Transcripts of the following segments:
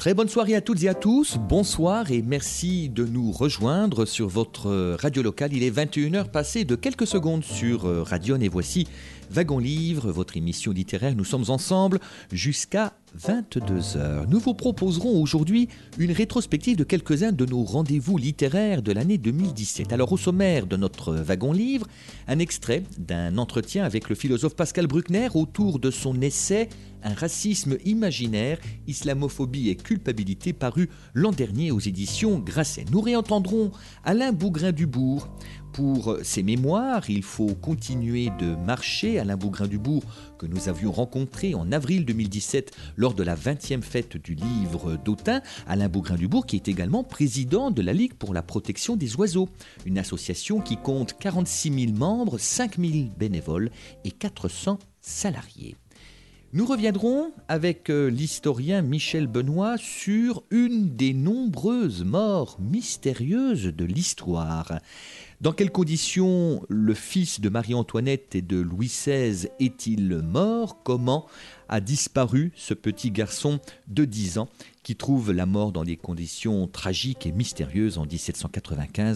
Très bonne soirée à toutes et à tous, bonsoir et merci de nous rejoindre sur votre radio locale. Il est 21h passé de quelques secondes sur Radion et voici Wagon Livre, votre émission littéraire. Nous sommes ensemble jusqu'à 22h. Nous vous proposerons aujourd'hui une rétrospective de quelques-uns de nos rendez-vous littéraires de l'année 2017. Alors au sommaire de notre Wagon Livre, un extrait d'un entretien avec le philosophe Pascal Bruckner autour de son essai « Un racisme imaginaire, islamophobie et culpabilité » paru l'an dernier aux éditions Grasset. Nous réentendrons Alain Bougrain-Dubourg. Pour ses mémoires, il faut continuer de marcher. Alain Bougrain-Dubourg, que nous avions rencontré en avril 2017 lors de la 20e fête du livre d'Autun. Alain Bougrain-Dubourg qui est également président de la Ligue pour la protection des oiseaux, une association qui compte 46 000 membres, 5 000 bénévoles et 400 salariés. Nous reviendrons avec l'historien Michel Benoît sur une des nombreuses morts mystérieuses de l'histoire. Dans quelles conditions le fils de Marie-Antoinette et de Louis XVI est-il mort ? Comment a disparu ce petit garçon de 10 ans qui trouve la mort dans des conditions tragiques et mystérieuses en 1795 ?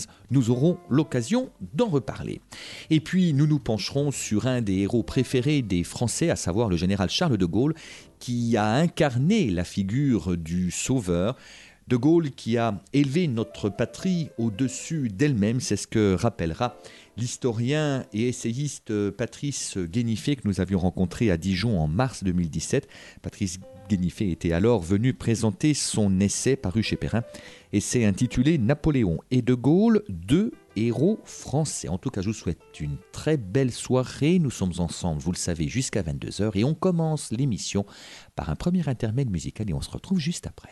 Nous aurons l'occasion d'en reparler. Et puis nous nous pencherons sur un des héros préférés des Français, à savoir le général Charles de Gaulle, qui a incarné la figure du sauveur. De Gaulle qui a élevé notre patrie au-dessus d'elle-même, c'est ce que rappellera l'historien et essayiste Patrice Guéniffé que nous avions rencontré à Dijon en mars 2017. Patrice Guéniffé était alors venu présenter son essai paru chez Perrin, essai intitulé « Napoléon et De Gaulle, deux héros français ». En tout cas, je vous souhaite une très belle soirée. Nous sommes ensemble, vous le savez, jusqu'à 22h et on commence l'émission par un premier intermède musical et on se retrouve juste après.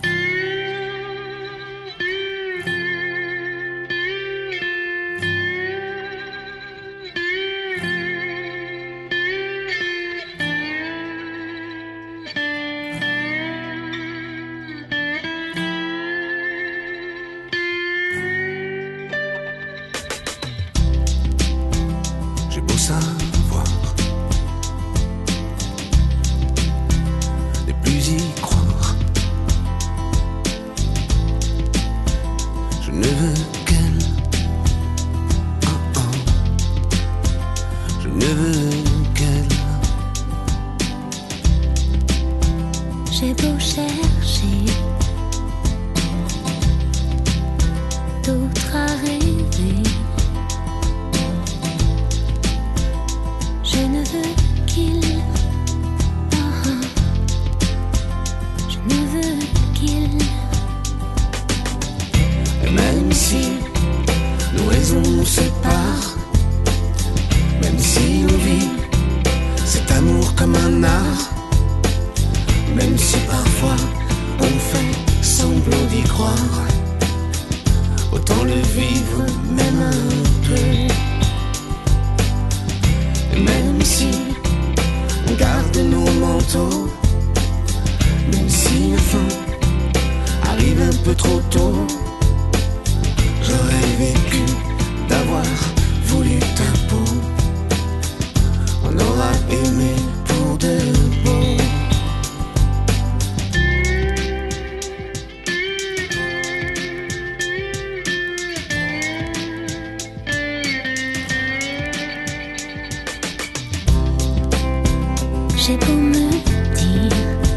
J'ai beau me dire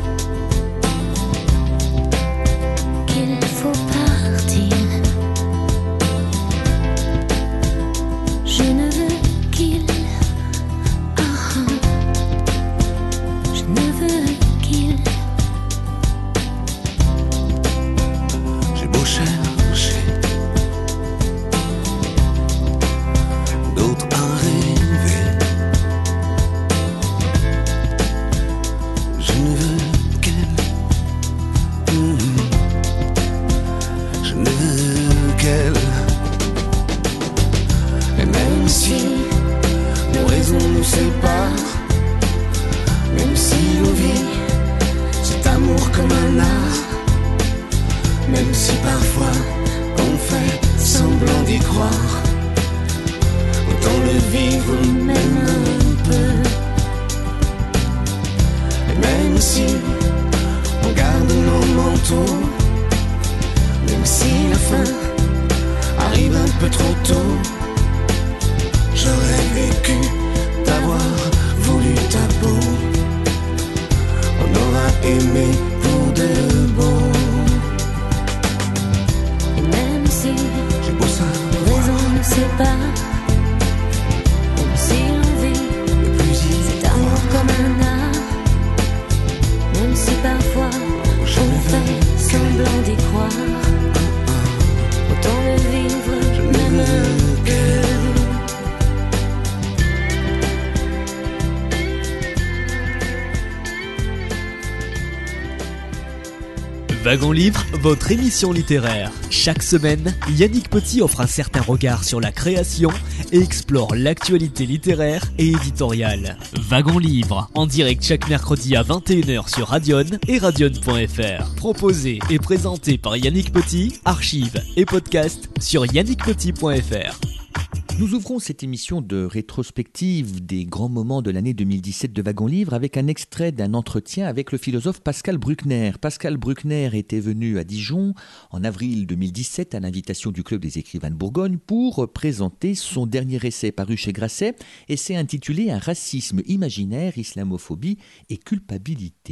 qu'il faut partir, je ne veux qu'il, je ne veux qu'il. J'ai beau chercher d'autres à rêver, je ne veux qu'elle, je ne veux qu'elle. Et même si nos raisons nous séparent, même si on vit cet amour comme un art, même si parfois on fait semblant d'y croire, autant le vivre même un peu. Et même si on garde nos manteaux, Wagon Livre, votre émission littéraire. Chaque semaine, Yannick Petit offre un certain regard sur la création et explore l'actualité littéraire et éditoriale. Wagon Livre, en direct chaque mercredi à 21h sur Radion et radion.fr. Proposé et présenté par Yannick Petit, archives et podcast sur yannickpetit.fr. Nous ouvrons cette émission de rétrospective des grands moments de l'année 2017 de Wagon Livre avec un extrait d'un entretien avec le philosophe Pascal Bruckner. Pascal Bruckner était venu à Dijon en avril 2017 à l'invitation du Club des écrivains de Bourgogne pour présenter son dernier essai paru chez Grasset, essai intitulé « Un racisme imaginaire, islamophobie et culpabilité ».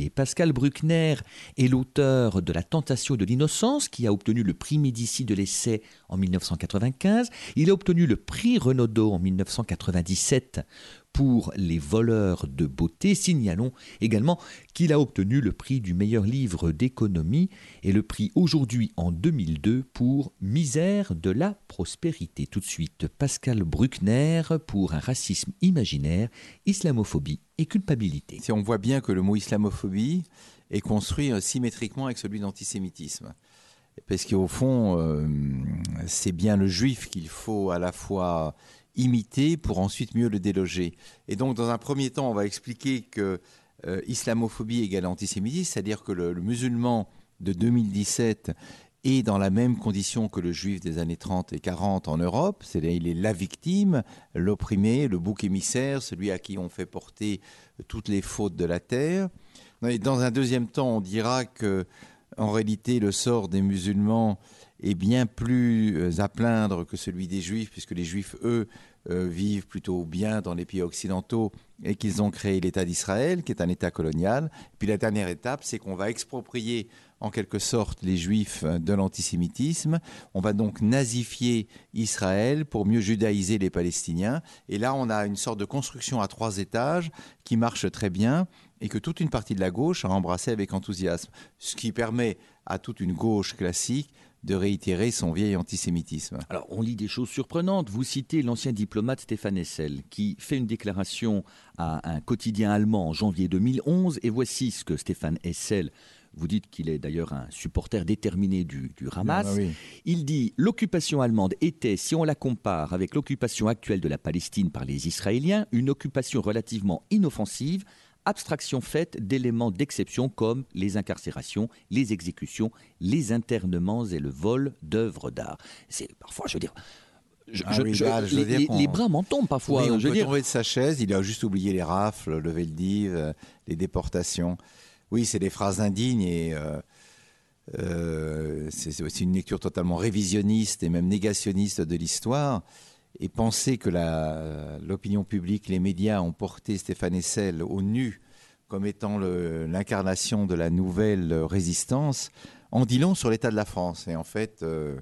Pascal Bruckner est l'auteur de La tentation de l'innocence qui a obtenu le prix Médicis de l'essai en 1995. Il a obtenu le prix Renaudot en 1997 pour Les voleurs de beauté. Signalons également qu'il a obtenu le prix du meilleur livre d'économie et le prix Aujourd'hui en 2002 pour Misère de la prospérité. Tout de suite, Pascal Bruckner pour Un racisme imaginaire, islamophobie et culpabilité. On voit bien que le mot islamophobie est construit symétriquement avec celui d'antisémitisme. Parce qu'au fond, c'est bien le juif qu'il faut à la fois imiter pour ensuite mieux le déloger. Et donc, dans un premier temps, on va expliquer que islamophobie égale antisémitisme, c'est-à-dire que le musulman de 2017 est dans la même condition que le juif des années 30 et 40 en Europe, c'est-à-dire il est la victime, l'opprimé, le bouc émissaire, celui à qui on fait porter toutes les fautes de la terre. Et dans un deuxième temps, on dira que en réalité, le sort des musulmans est bien plus à plaindre que celui des juifs, puisque les juifs, eux, vivent plutôt bien dans les pays occidentaux et qu'ils ont créé l'État d'Israël, qui est un État colonial. Puis la dernière étape, c'est qu'on va exproprier en quelque sorte les juifs de l'antisémitisme. On va donc nazifier Israël pour mieux judaïser les Palestiniens. Et là, on a une sorte de construction à 3 étages qui marche très bien et que toute une partie de la gauche a embrassé avec enthousiasme. Ce qui permet à toute une gauche classique de réitérer son vieil antisémitisme. Alors, on lit des choses surprenantes. Vous citez l'ancien diplomate Stéphane Hessel, qui fait une déclaration à un quotidien allemand en janvier 2011. Et voici ce que Stéphane Hessel, vous dites qu'il est d'ailleurs un supporter déterminé du Hamas. Oui. Il dit « L'occupation allemande était, si on la compare avec l'occupation actuelle de la Palestine par les Israéliens, une occupation relativement inoffensive, abstraction faite d'éléments d'exception comme les incarcérations, les exécutions, les internements et le vol d'œuvres d'art. » C'est parfois, je veux dire... les bras m'en tombent parfois. Oui, on peut tomber de sa chaise, il a juste oublié les rafles, le Veldiv, les déportations. Oui, c'est des phrases indignes et c'est aussi une lecture totalement révisionniste et même négationniste de l'histoire. Et penser que l'opinion publique, les médias ont porté Stéphane Hessel au nu comme étant l'incarnation de la nouvelle résistance, en dit long sur l'état de la France. Et en fait,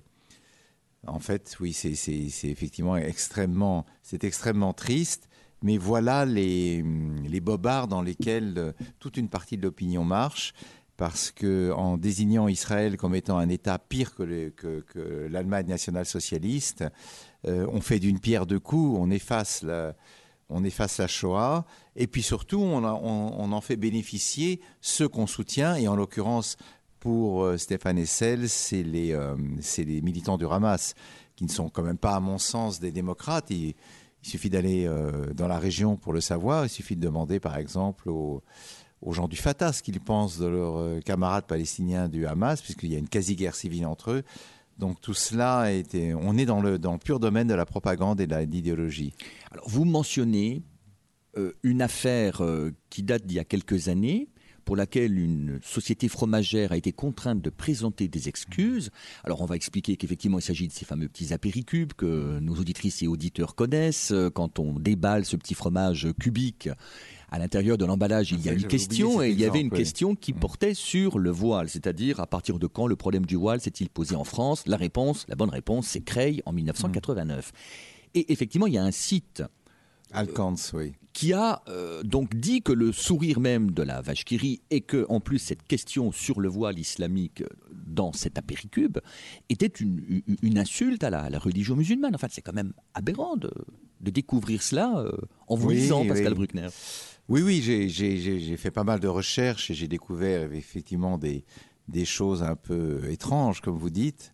oui, c'est effectivement extrêmement triste. Mais voilà les bobards dans lesquels toute une partie de l'opinion marche. Parce qu'en désignant Israël comme étant un État pire que l'Allemagne nationale-socialiste, on fait d'une pierre deux coups, on efface la Shoah, et puis surtout, on en fait bénéficier ceux qu'on soutient, et en l'occurrence, pour Stéphane Hessel, c'est les militants du Hamas, qui ne sont quand même pas, à mon sens, des démocrates. Il suffit d'aller dans la région pour le savoir, il suffit de demander, par exemple, aux gens du Fatah ce qu'ils pensent de leurs camarades palestiniens du Hamas, puisqu'il y a une quasi-guerre civile entre eux. Donc tout cela, on est dans le pur domaine de la propagande et de l'idéologie. Alors vous mentionnez une affaire qui date d'il y a quelques années, pour laquelle une société fromagère a été contrainte de présenter des excuses. Alors on va expliquer qu'effectivement il s'agit de ces fameux petits apéricubes que nos auditrices et auditeurs connaissent. Quand on déballe ce petit fromage cubique, à l'intérieur de l'emballage, il y a une question, et il y avait une question qui portait sur le voile, c'est-à-dire à partir de quand le problème du voile s'est-il posé en France ? La bonne réponse, c'est Creil en 1989. Et effectivement, il y a un site Alcans, oui, qui a donc dit que le sourire même de la vache qui rit, et que en plus cette question sur le voile islamique dans cet apéricube était une insulte à la religion musulmane. Enfin, c'est quand même aberrant de découvrir cela en vous lisant, Pascal Bruckner. Oui, j'ai fait pas mal de recherches et j'ai découvert effectivement des des choses un peu étranges, comme vous dites.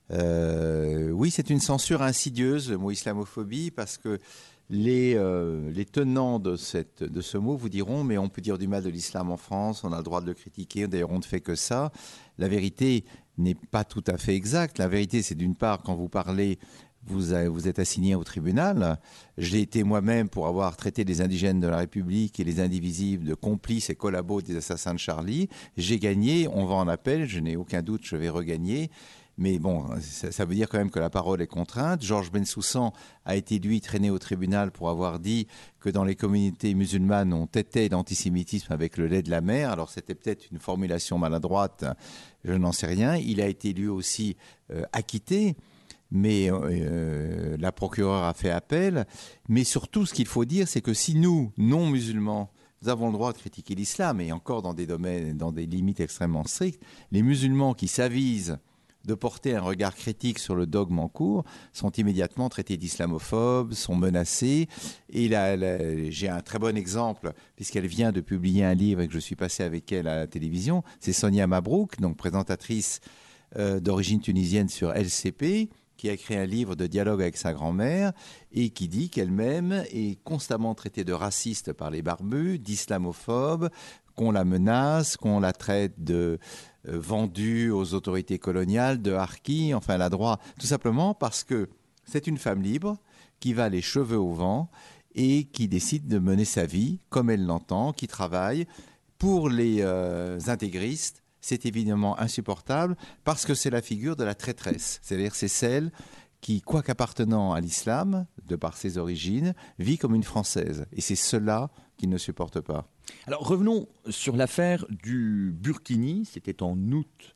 Oui, c'est une censure insidieuse, le mot islamophobie, parce que les tenants de ce mot vous diront, mais on peut dire du mal de l'islam en France, on a le droit de le critiquer, d'ailleurs on ne fait que ça. La vérité n'est pas tout à fait exacte. La vérité, c'est d'une part, quand vous parlez, vous êtes assigné au tribunal. Je l'ai été moi-même pour avoir traité les indigènes de la République et les indivisibles de complices et collabos des assassins de Charlie. J'ai gagné, on va en appel, je n'ai aucun doute, je vais regagner. Mais bon, ça veut dire quand même que la parole est contrainte. Georges Bensoussan a été, lui, traîné au tribunal pour avoir dit que dans les communautés musulmanes, on têtait l'antisémitisme avec le lait de la mer. Alors, c'était peut-être une formulation maladroite, je n'en sais rien. Il a été, lui aussi, acquitté, mais la procureure a fait appel. Mais surtout, ce qu'il faut dire, c'est que si nous, non-musulmans, nous avons le droit de critiquer l'islam, et encore dans des domaines, dans des limites extrêmement strictes, les musulmans qui s'avisent de porter un regard critique sur le dogme en cours, sont immédiatement traités d'islamophobes, sont menacés. Et j'ai un très bon exemple, puisqu'elle vient de publier un livre et que je suis passé avec elle à la télévision. C'est Sonia Mabrouk, donc présentatrice d'origine tunisienne sur LCP, qui a écrit un livre de dialogue avec sa grand-mère et qui dit qu'elle-même est constamment traitée de raciste par les barbus, d'islamophobe, qu'on la menace, qu'on la traite de vendue aux autorités coloniales, de harki, enfin elle a droit, tout simplement parce que c'est une femme libre qui va les cheveux au vent et qui décide de mener sa vie comme elle l'entend, qui travaille. Pour les intégristes, c'est évidemment insupportable parce que c'est la figure de la traîtresse, c'est-à-dire c'est celle qui, quoique appartenant à l'islam, de par ses origines, vit comme une Française. Et c'est cela qu'il ne supporte pas. Alors revenons sur l'affaire du Burkini, c'était en août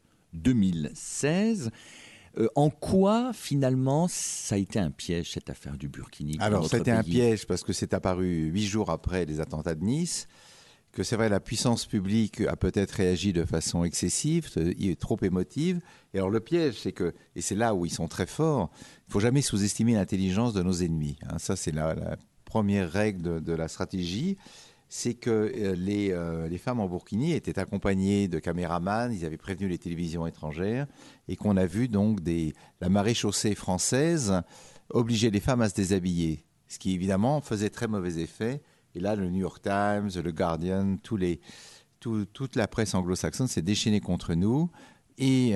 2016. En quoi, finalement, ça a été un piège, cette affaire du Burkini? Alors, c'était un piège parce que c'est apparu 8 jours après les attentats de Nice, que c'est vrai, la puissance publique a peut-être réagi de façon excessive, trop émotive. Et alors, le piège, c'est que, et c'est là où ils sont très forts, il ne faut jamais sous-estimer l'intelligence de nos ennemis. Hein, ça, c'est la première règle de la stratégie. C'est que les femmes en Burkini étaient accompagnées de caméramans, ils avaient prévenu les télévisions étrangères, et qu'on a vu donc la maréchaussée française obliger les femmes à se déshabiller, ce qui évidemment faisait très mauvais effet. Et là, le New York Times, le Guardian, toute la presse anglo-saxonne s'est déchaînée contre nous. Et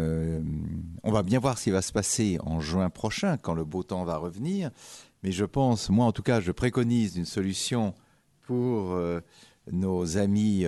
on va bien voir ce qui va se passer en juin prochain, quand le beau temps va revenir. Mais je pense, moi en tout cas, je préconise une solution pour nos amis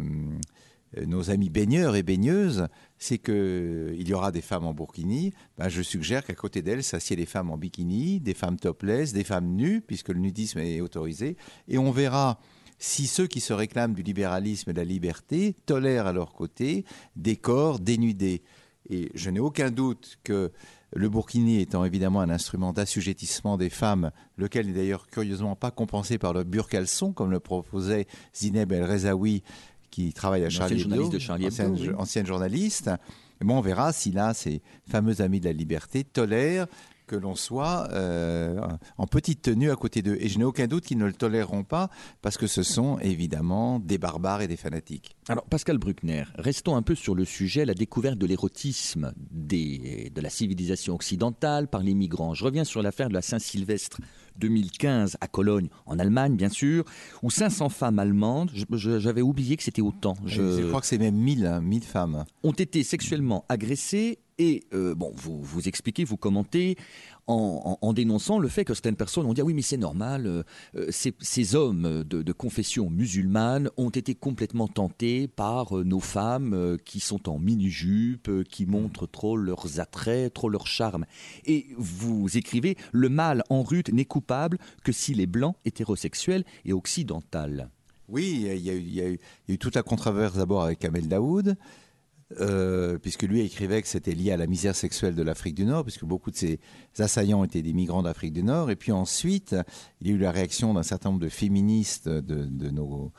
baigneurs et baigneuses, c'est qu'il y aura des femmes en burkini. Je suggère qu'à côté d'elles s'assiedent des femmes en bikini, des femmes topless, des femmes nues, puisque le nudisme est autorisé. Et on verra si ceux qui se réclament du libéralisme et de la liberté tolèrent à leur côté des corps dénudés. Et je n'ai aucun doute que le burkini étant évidemment un instrument d'assujettissement des femmes, lequel n'est d'ailleurs curieusement pas compensé par le burcalçon, comme le proposait Zineb El Rezaoui, qui travaille à Charlie Hebdo, ancienne journaliste. Et bon, on verra si là, ces fameux amis de la liberté tolèrent que l'on soit en petite tenue à côté d'eux. Et je n'ai aucun doute qu'ils ne le toléreront pas, parce que ce sont évidemment des barbares et des fanatiques. Alors, Pascal Bruckner, restons un peu sur le sujet, la découverte de l'érotisme de la civilisation occidentale par les migrants. Je reviens sur l'affaire de la Saint-Sylvestre 2015 à Cologne, en Allemagne bien sûr, où 500 femmes allemandes, j'avais oublié que c'était autant. Je crois que c'est même 1000 femmes. Ont été sexuellement agressées. Et vous expliquez, vous commentez en dénonçant le fait que certaines personnes ont dit « Ah oui, mais c'est normal, ces hommes de confession musulmane ont été complètement tentés par nos femmes qui sont en mini-jupe, qui montrent trop leurs attraits, trop leur charme. » Et vous écrivez « Le mâle en rut n'est coupable que s'il est blanc, hétérosexuel et occidental. » Oui, il y a eu toute la controverse d'abord avec Kamel Daoud, puisque lui écrivait que c'était lié à la misère sexuelle de l'Afrique du Nord, puisque beaucoup de ses assaillants étaient des migrants d'Afrique du Nord. Et puis ensuite, il y a eu la réaction d'un certain nombre de féministes de nos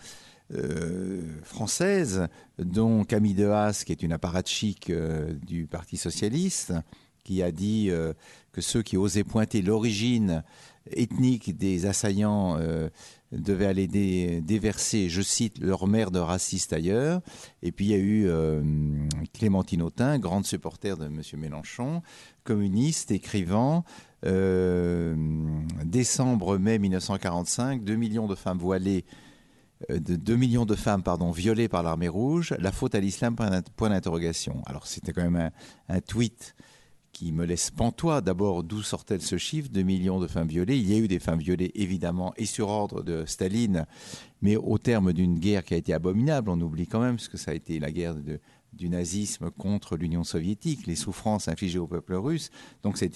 françaises, dont Camille Dehaas, qui est une apparatchik du Parti socialiste, qui a dit que ceux qui osaient pointer l'origine ethniques des assaillants devaient aller déverser, je cite, leur merde raciste ailleurs. Et puis il y a eu Clémentine Autain, grande supporter de M. Mélenchon, communiste, écrivant. Décembre-mai 1945, 2 millions de femmes voilées, 2 millions de femmes violées par l'armée rouge, la faute à l'islam, point d'interrogation. Alors c'était quand même un tweet qui me laisse pantois. D'abord, d'où sortait ce chiffre, 2 millions de femmes violées? Il y a eu des femmes violées, évidemment, et sur ordre de Staline, mais au terme d'une guerre qui a été abominable, on oublie quand même, parce que ça a été la guerre du nazisme contre l'Union soviétique, les souffrances infligées au peuple russe. Donc ça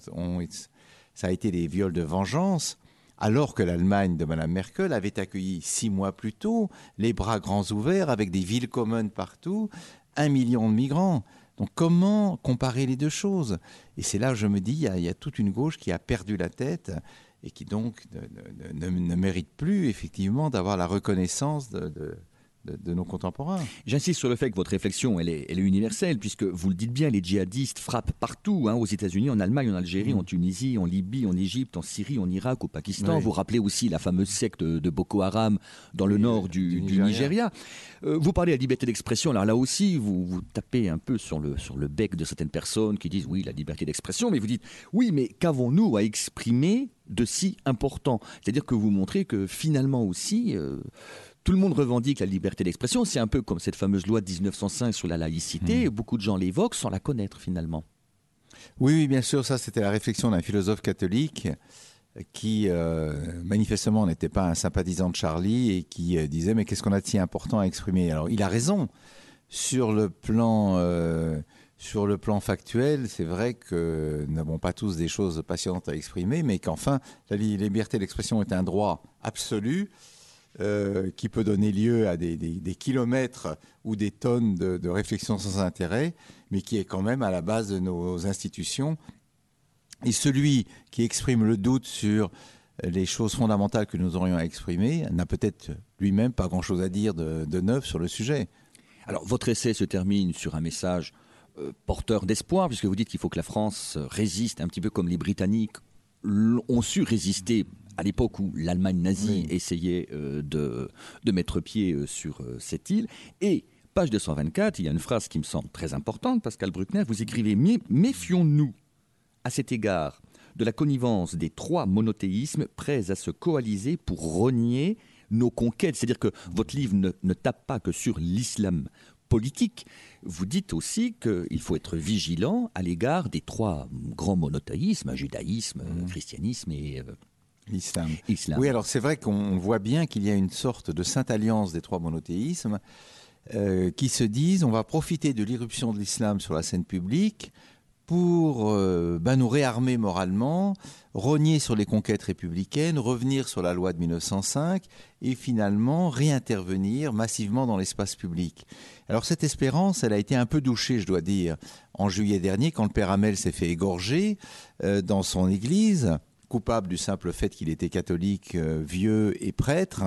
a été des viols de vengeance, alors que l'Allemagne de Mme Merkel avait accueilli 6 mois plus tôt, les bras grands ouverts, avec des villes communes partout, 1 million de migrants. Donc comment comparer les deux choses? Et c'est là où je me dis, il y a toute une gauche qui a perdu la tête et qui donc ne mérite plus effectivement d'avoir la reconnaissance de nos contemporains. J'insiste sur le fait que votre réflexion, elle est universelle, puisque vous le dites bien, les djihadistes frappent partout, aux États-Unis, en Allemagne, en Algérie, en Tunisie, en Libye, en Égypte, en Syrie, en Irak, au Pakistan. Oui. Vous rappelez aussi la fameuse secte de Boko Haram dans le nord du Nigeria. Vous parlez de la liberté d'expression. Alors là aussi, vous tapez un peu sur le bec de certaines personnes qui disent oui, la liberté d'expression, mais vous dites oui, mais qu'avons-nous à exprimer de si important? C'est-à-dire que vous montrez que finalement aussi... tout le monde revendique la liberté d'expression. C'est un peu comme cette fameuse loi de 1905 sur la laïcité. Beaucoup de gens l'évoquent sans la connaître finalement. Oui, bien sûr. Ça, c'était la réflexion d'un philosophe catholique qui, manifestement, n'était pas un sympathisant de Charlie et qui disait « Mais qu'est-ce qu'on a de si important à exprimer ?» Alors, il a raison. Sur le plan factuel, c'est vrai que nous n'avons pas tous des choses passionnantes à exprimer, mais qu'enfin, la liberté d'expression est un droit absolu. Qui peut donner lieu à des kilomètres ou des tonnes de réflexions sans intérêt, mais qui est quand même à la base de nos institutions. Et celui qui exprime le doute sur les choses fondamentales que nous aurions à exprimer n'a peut-être lui-même pas grand-chose à dire de neuf sur le sujet. Alors, votre essai se termine sur un message porteur d'espoir, puisque vous dites qu'il faut que la France résiste, un petit peu comme les Britanniques ont su résister à l'époque où l'Allemagne nazie essayait de mettre pied sur cette île. Et, page 224, il y a une phrase qui me semble très importante, Pascal Bruckner, vous écrivez « Méfions-nous, à cet égard, de la connivence des 3 monothéismes prêts à se coaliser pour renier nos conquêtes ». C'est-à-dire que votre livre ne tape pas que sur l'islam politique. Vous dites aussi qu'il faut être vigilant à l'égard des 3 grands monothéismes, judaïsme, christianisme et... Islam. Oui, alors c'est vrai qu'on voit bien qu'il y a une sorte de sainte alliance des 3 monothéismes qui se disent on va profiter de l'irruption de l'islam sur la scène publique pour nous réarmer moralement, rogner sur les conquêtes républicaines, revenir sur la loi de 1905 et finalement réintervenir massivement dans l'espace public. Alors cette espérance, elle a été un peu douchée, je dois dire, en juillet dernier quand le père Hamel s'est fait égorger dans son église, coupable du simple fait qu'il était catholique, vieux et prêtre.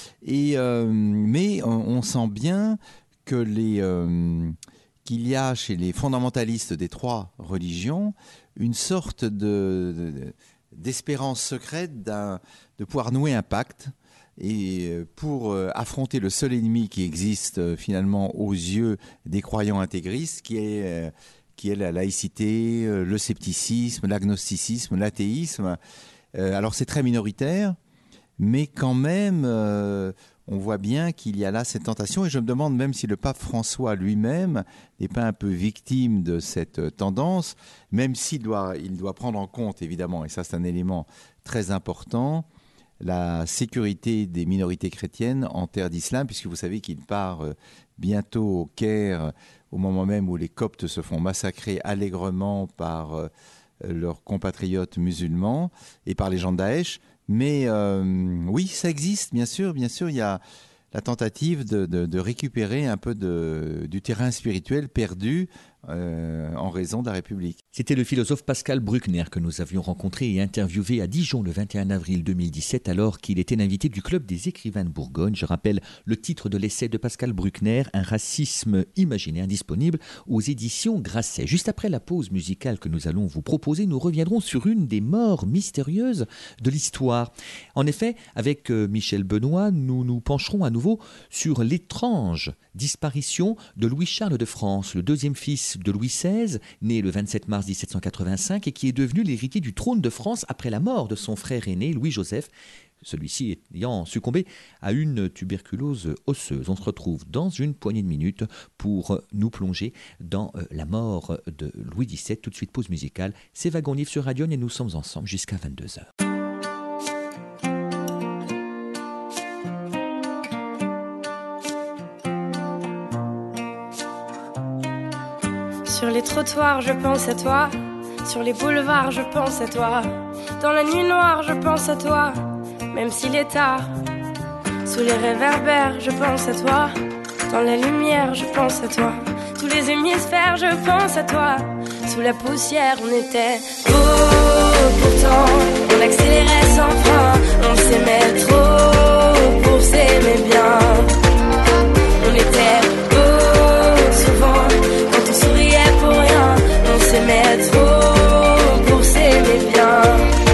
Mais on sent bien que qu'il y a chez les fondamentalistes des 3 religions une sorte d'espérance secrète de pouvoir nouer un pacte et pour affronter le seul ennemi qui existe finalement aux yeux des croyants intégristes, qui est la laïcité, le scepticisme, l'agnosticisme, l'athéisme. Alors c'est très minoritaire, mais quand même, on voit bien qu'il y a là cette tentation. Et je me demande même si le pape François lui-même n'est pas un peu victime de cette tendance, même s'il doit prendre en compte, évidemment, et ça c'est un élément très important, la sécurité des minorités chrétiennes en terre d'islam, puisque vous savez qu'il part bientôt au Caire, au moment même où les Coptes se font massacrer allègrement par leurs compatriotes musulmans et par les gens de Daesh. Mais oui, ça existe, bien sûr, il y a la tentative de récupérer un peu du terrain spirituel perdu en raison de la République. C'était le philosophe Pascal Bruckner que nous avions rencontré et interviewé à Dijon le 21 avril 2017 alors qu'il était l'invité du Club des écrivains de Bourgogne. Je rappelle le titre de l'essai de Pascal Bruckner, Un racisme imaginaire, disponible aux éditions Grasset. Juste après la pause musicale que nous allons vous proposer, nous reviendrons sur une des morts mystérieuses de l'histoire. En effet, avec Michel Benoît, nous nous pencherons à nouveau sur l'étrange disparition de Louis-Charles de France, le deuxième fils de Louis XVI, né le 27 mars 1785 et qui est devenu l'héritier du trône de France après la mort de son frère aîné Louis-Joseph, celui-ci ayant succombé à une tuberculose osseuse. On se retrouve dans une poignée de minutes pour nous plonger dans la mort de Louis XVII. Tout de suite, pause musicale. C'est Wagon Livre sur Radion et nous sommes ensemble jusqu'à 22h. Sur les trottoirs, je pense à toi. Sur les boulevards, je pense à toi. Dans la nuit noire, je pense à toi. Même s'il est tard. Sous les réverbères, je pense à toi. Dans la lumière, je pense à toi. Tous les hémisphères, je pense à toi. Sous la poussière, on était beau. Pourtant, on accélérait sans frein. On s'aimait trop pour s'aimer bien. On était beau souvent. Quand on souriait pour rien, on s'aimait trop pour s'aimer bien.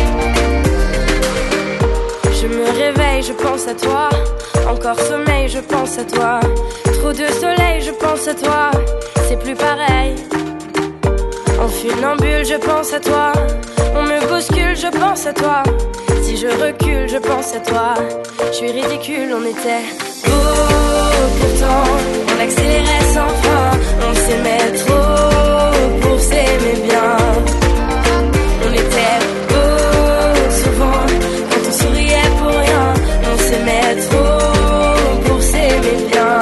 Je me réveille, je pense à toi. Encore sommeil, je pense à toi. Trop de soleil, je pense à toi. C'est plus pareil. En funambule, je pense à toi. On me bouscule, je pense à toi. Si je recule, je pense à toi. Je suis ridicule, on était beau. Pourtant, on accélérait sans frein. On s'aimait trop pour s'aimer bien. On était beau souvent. Quand on souriait pour rien, on s'aimait trop pour s'aimer bien.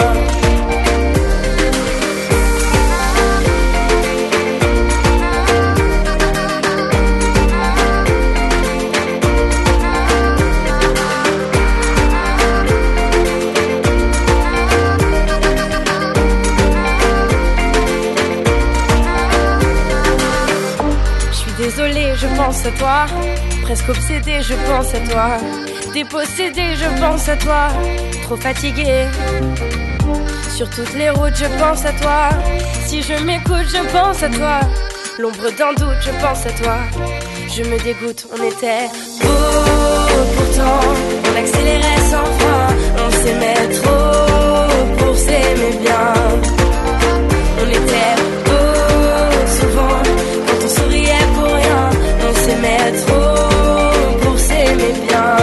Désolée, je pense à toi. Presque obsédée, je pense à toi. Dépossédée, je pense à toi. Trop fatiguée. Sur toutes les routes, je pense à toi. Si je m'écoute, je pense à toi. L'ombre d'un doute, je pense à toi. Je me dégoûte, on était beau. Pourtant, on accélérait sans frein. On s'aimait trop pour s'aimer bien. On était beau souvent. Quand on souriait pour rien, on s'aimait trop pour s'aimer bien.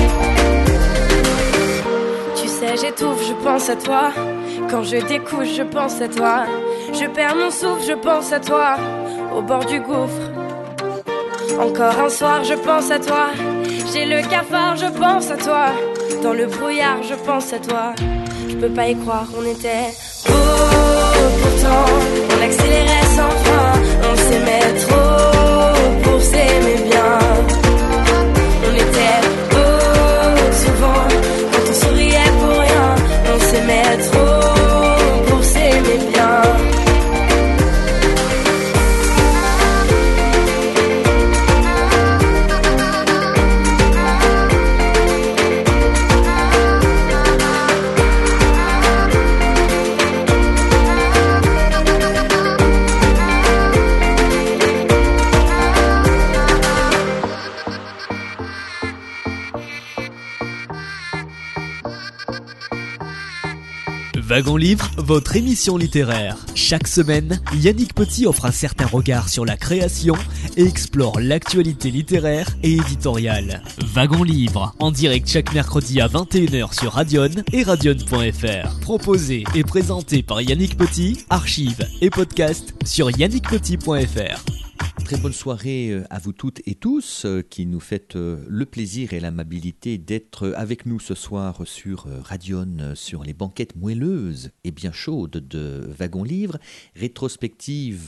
Tu sais, j'étouffe, je pense à toi. Quand je découche, je pense à toi. Je perds mon souffle, je pense à toi. Au bord du gouffre. Encore un soir, je pense à toi. J'ai le cafard, je pense à toi. Dans le brouillard, je pense à toi. Je peux pas y croire, on était beau. Pourtant, on accélérait sans frein. On s'aimait trop pour s'aimer bien. On était beau souvent. Quand on souriait pour rien, on s'aimait trop pour s'aimer bien. Wagon Livre, votre émission littéraire. Chaque semaine, Yannick Petit offre un certain regard sur la création et explore l'actualité littéraire et éditoriale. Wagon Livre, en direct chaque mercredi à 21h sur Radion et radion.fr. Proposé et présenté par Yannick Petit, archives et podcasts sur yannickpetit.fr. Très bonne soirée à vous toutes et tous qui nous faites le plaisir et l'amabilité d'être avec nous ce soir sur Radion, sur les banquettes moelleuses et bien chaudes de Wagon Livre, rétrospective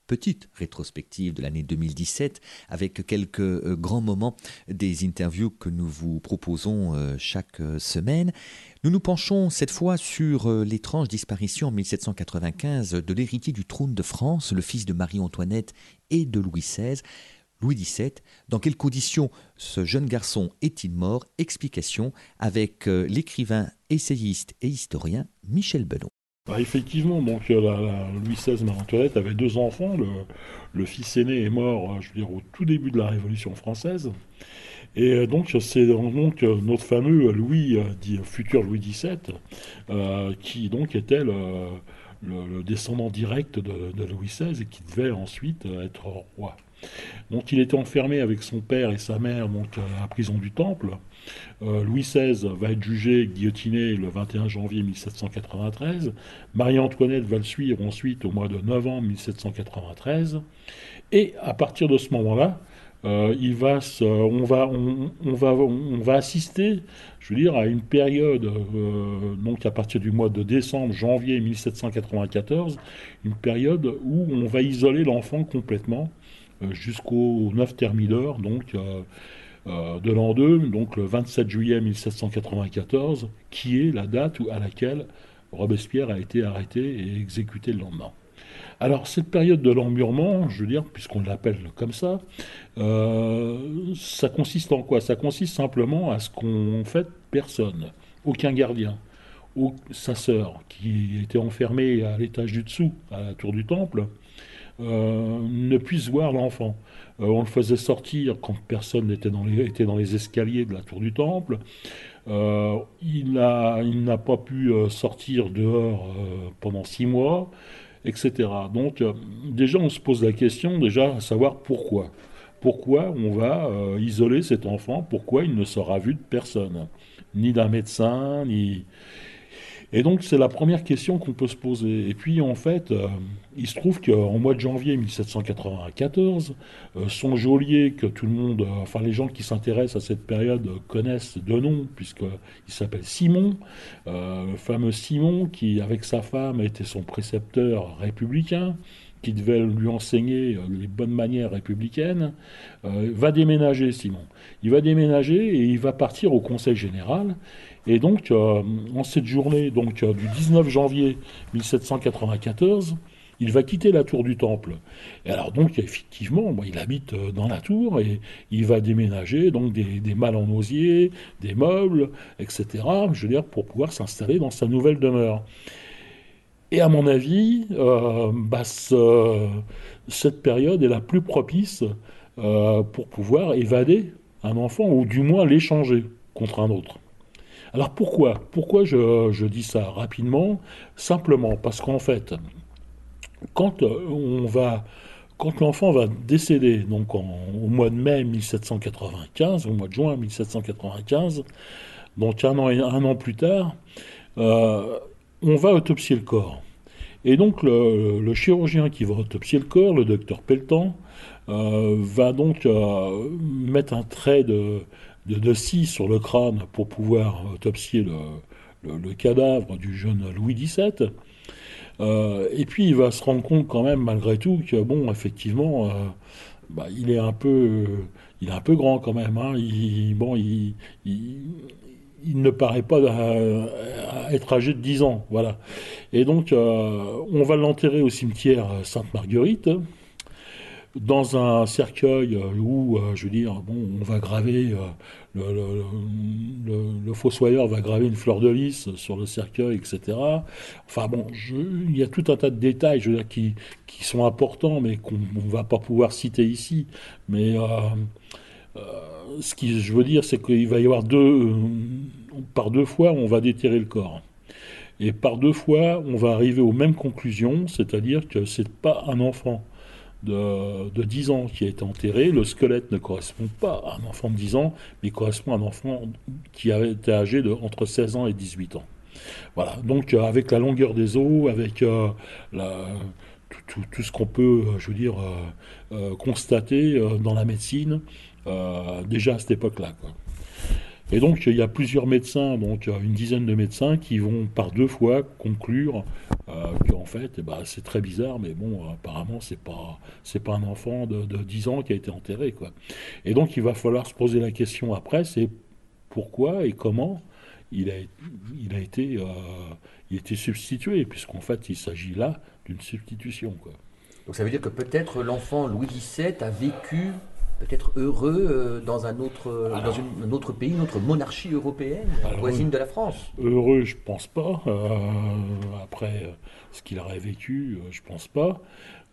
petite rétrospective de l'année 2017 avec quelques grands moments des interviews que nous vous proposons chaque semaine. Nous nous penchons cette fois sur l'étrange disparition en 1795 de l'héritier du trône de France, le fils de Marie-Antoinette et de Louis XVI. Louis XVII, dans quelles conditions ce jeune garçon est-il mort? Explication avec l'écrivain, essayiste et historien Michel Benoît. Effectivement, donc Louis XVI Marie-Antoinette avait 2 enfants. Le fils aîné est mort, au tout début de la Révolution française. Et donc c'est donc notre fameux Louis, dit futur Louis XVII, qui donc était le descendant direct de Louis XVI et qui devait ensuite être roi. Donc il était enfermé avec son père et sa mère donc, à la prison du Temple. Louis XVI va être jugé, guillotiné le 21 janvier 1793. Marie-Antoinette va le suivre ensuite au mois de novembre 1793. Et à partir de ce moment-là, on va assister, à une période, donc à partir du mois de décembre, janvier 1794, une période où on va isoler l'enfant complètement jusqu'au 9 Thermidor, donc de l'an 2, donc le 27 juillet 1794, qui est la date à laquelle Robespierre a été arrêté et exécuté le lendemain. Alors, cette période de l'emmurement, puisqu'on l'appelle comme ça consiste en quoi? Ça consiste simplement à ce qu'on fait personne, aucun gardien, sa sœur, qui était enfermée à l'étage du dessous, à la tour du Temple, ne puisse voir l'enfant. On le faisait sortir quand personne était dans les escaliers de la tour du Temple. Il n'a pas pu sortir dehors pendant 6 mois, etc. Donc déjà on se pose la question à savoir pourquoi. Pourquoi on va isoler cet enfant? Pourquoi il ne sera vu de personne? Ni d'un médecin, ni... Et donc c'est la première question qu'on peut se poser. Et puis en fait, il se trouve qu'en mois de janvier 1794, son geôlier, que tout le monde, les gens qui s'intéressent à cette période connaissent de nom, puisqu'il s'appelle Simon, le fameux Simon qui, avec sa femme, était son précepteur républicain, qui devait lui enseigner les bonnes manières républicaines, va déménager, Simon. Il va déménager et il va partir au Conseil général. Et donc, en cette journée du 19 janvier 1794, il va quitter la tour du Temple. Et alors donc, effectivement, il habite dans la tour et il va déménager donc des malles en osier, des meubles, etc., pour pouvoir s'installer dans sa nouvelle demeure. Et à mon avis, cette période est la plus propice pour pouvoir évader un enfant, ou du moins l'échanger contre un autre. Alors pourquoi je dis ça rapidement? Simplement parce qu'en fait, quand l'enfant va décéder, donc au mois de mai 1795, au mois de juin 1795, donc un an plus tard, on va autopsier le corps. Et donc le chirurgien qui va autopsier le corps, le docteur Pelletan, va donc mettre un trait de scie sur le crâne pour pouvoir autopsier le cadavre du jeune Louis XVII. Et puis il va se rendre compte quand même malgré tout que effectivement il est un peu grand quand même, hein. Il ne paraît pas être âgé de 10 ans, voilà. Et donc on va l'enterrer au cimetière Sainte-Marguerite, dans un cercueil où, on va graver, le fossoyeur va graver une fleur de lys sur le cercueil, etc. Il y a tout un tas de détails, qui sont importants, mais qu'on ne va pas pouvoir citer ici. Mais ce que je veux dire, c'est qu'il va y avoir par 2 fois, on va déterrer le corps. Et par 2 fois, on va arriver aux mêmes conclusions, c'est-à-dire que c'est pas un enfant de 10 ans qui a été enterré. Le squelette ne correspond pas à un enfant de 10 ans, mais correspond à un enfant qui avait été âgé entre 16 ans et 18 ans. Voilà, donc avec la longueur des os, avec tout ce qu'on peut, constater dans la médecine, déjà à cette époque-là, quoi. Et donc il y a plusieurs médecins, donc une dizaine de médecins qui vont par 2 fois conclure qu'en fait, c'est très bizarre, mais bon, apparemment c'est pas un enfant de 10 ans qui a été enterré, quoi. Et donc il va falloir se poser la question après, c'est pourquoi et comment il a été substitué, puisqu'en fait il s'agit là d'une substitution, quoi. Donc ça veut dire que peut-être l'enfant Louis XVII a vécu peut-être heureux dans un autre pays, une autre monarchie européenne, voisine de la France. Heureux, je pense pas. Après, ce qu'il aurait vécu, je pense pas.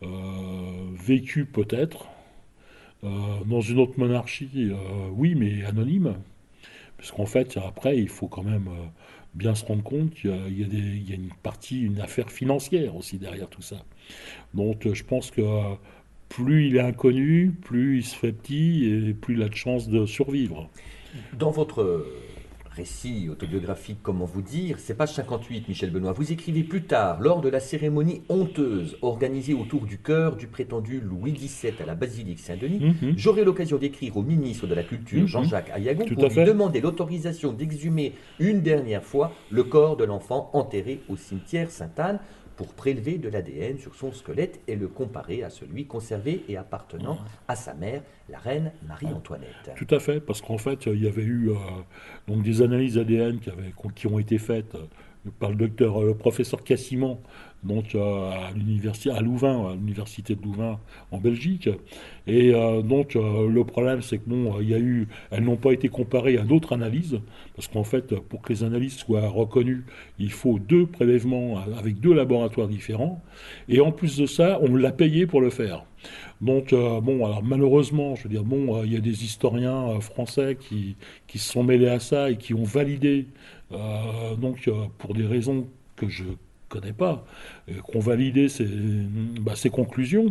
Vécu peut-être. Dans une autre monarchie, oui, mais anonyme. Puisqu'en fait, après, il faut quand même bien se rendre compte qu'il y a une affaire financière aussi derrière tout ça. Donc je pense que plus il est inconnu, plus il se fait petit et plus il a de chances de survivre. Dans votre récit autobiographique, comment vous dire, c'est page 58, Michel Benoît, vous écrivez plus tard, lors de la cérémonie honteuse organisée autour du cœur du prétendu Louis XVII à la basilique Saint-Denis, j'aurai l'occasion d'écrire au ministre de la Culture, Jean-Jacques Ayagon, pour lui demander l'autorisation d'exhumer une dernière fois le corps de l'enfant enterré au cimetière Sainte-Anne, pour prélever de l'ADN sur son squelette et le comparer à celui conservé et appartenant à sa mère, la reine Marie-Antoinette. Tout à fait, parce qu'en fait, il y avait eu donc des analyses ADN qui ont été faites par le professeur Cassimon, donc à l'université à Louvain, à l'université de Louvain en Belgique. Et donc le problème, c'est que elles n'ont pas été comparées à d'autres analyses, parce qu'en fait, pour que les analyses soient reconnues, il faut 2 prélèvements avec 2 laboratoires différents. Et en plus de ça, on l'a payé pour le faire. Donc alors malheureusement, je veux dire, il y a des historiens français qui se sont mêlés à ça et qui ont validé, pour des raisons que je connais pas, qu'on validé ces conclusions,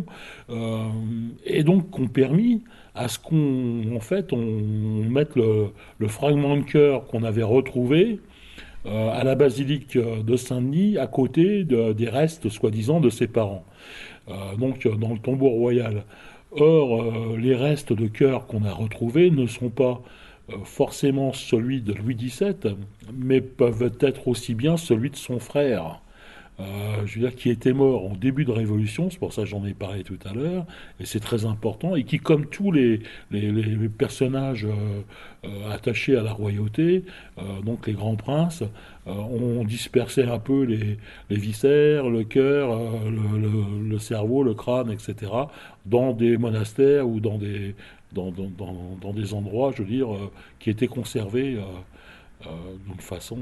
et donc qu'on permis à ce qu'on mette le fragment de cœur qu'on avait retrouvé à la basilique de Saint-Denis, à côté des restes, soi-disant, de ses parents. Donc dans le tombeau royal. Or, les restes de cœur qu'on a retrouvés ne sont pas forcément celui de Louis XVII, mais peuvent être aussi bien celui de son frère. Je veux dire, qui était mort en début de Révolution, c'est pour ça que j'en ai parlé tout à l'heure, et c'est très important, et qui, comme tous les personnages attachés à la royauté, donc les grands princes, ont dispersé un peu les viscères, le cœur, le cerveau, le crâne, etc., dans des monastères ou dans des endroits, je veux dire, qui étaient conservés d'une façon...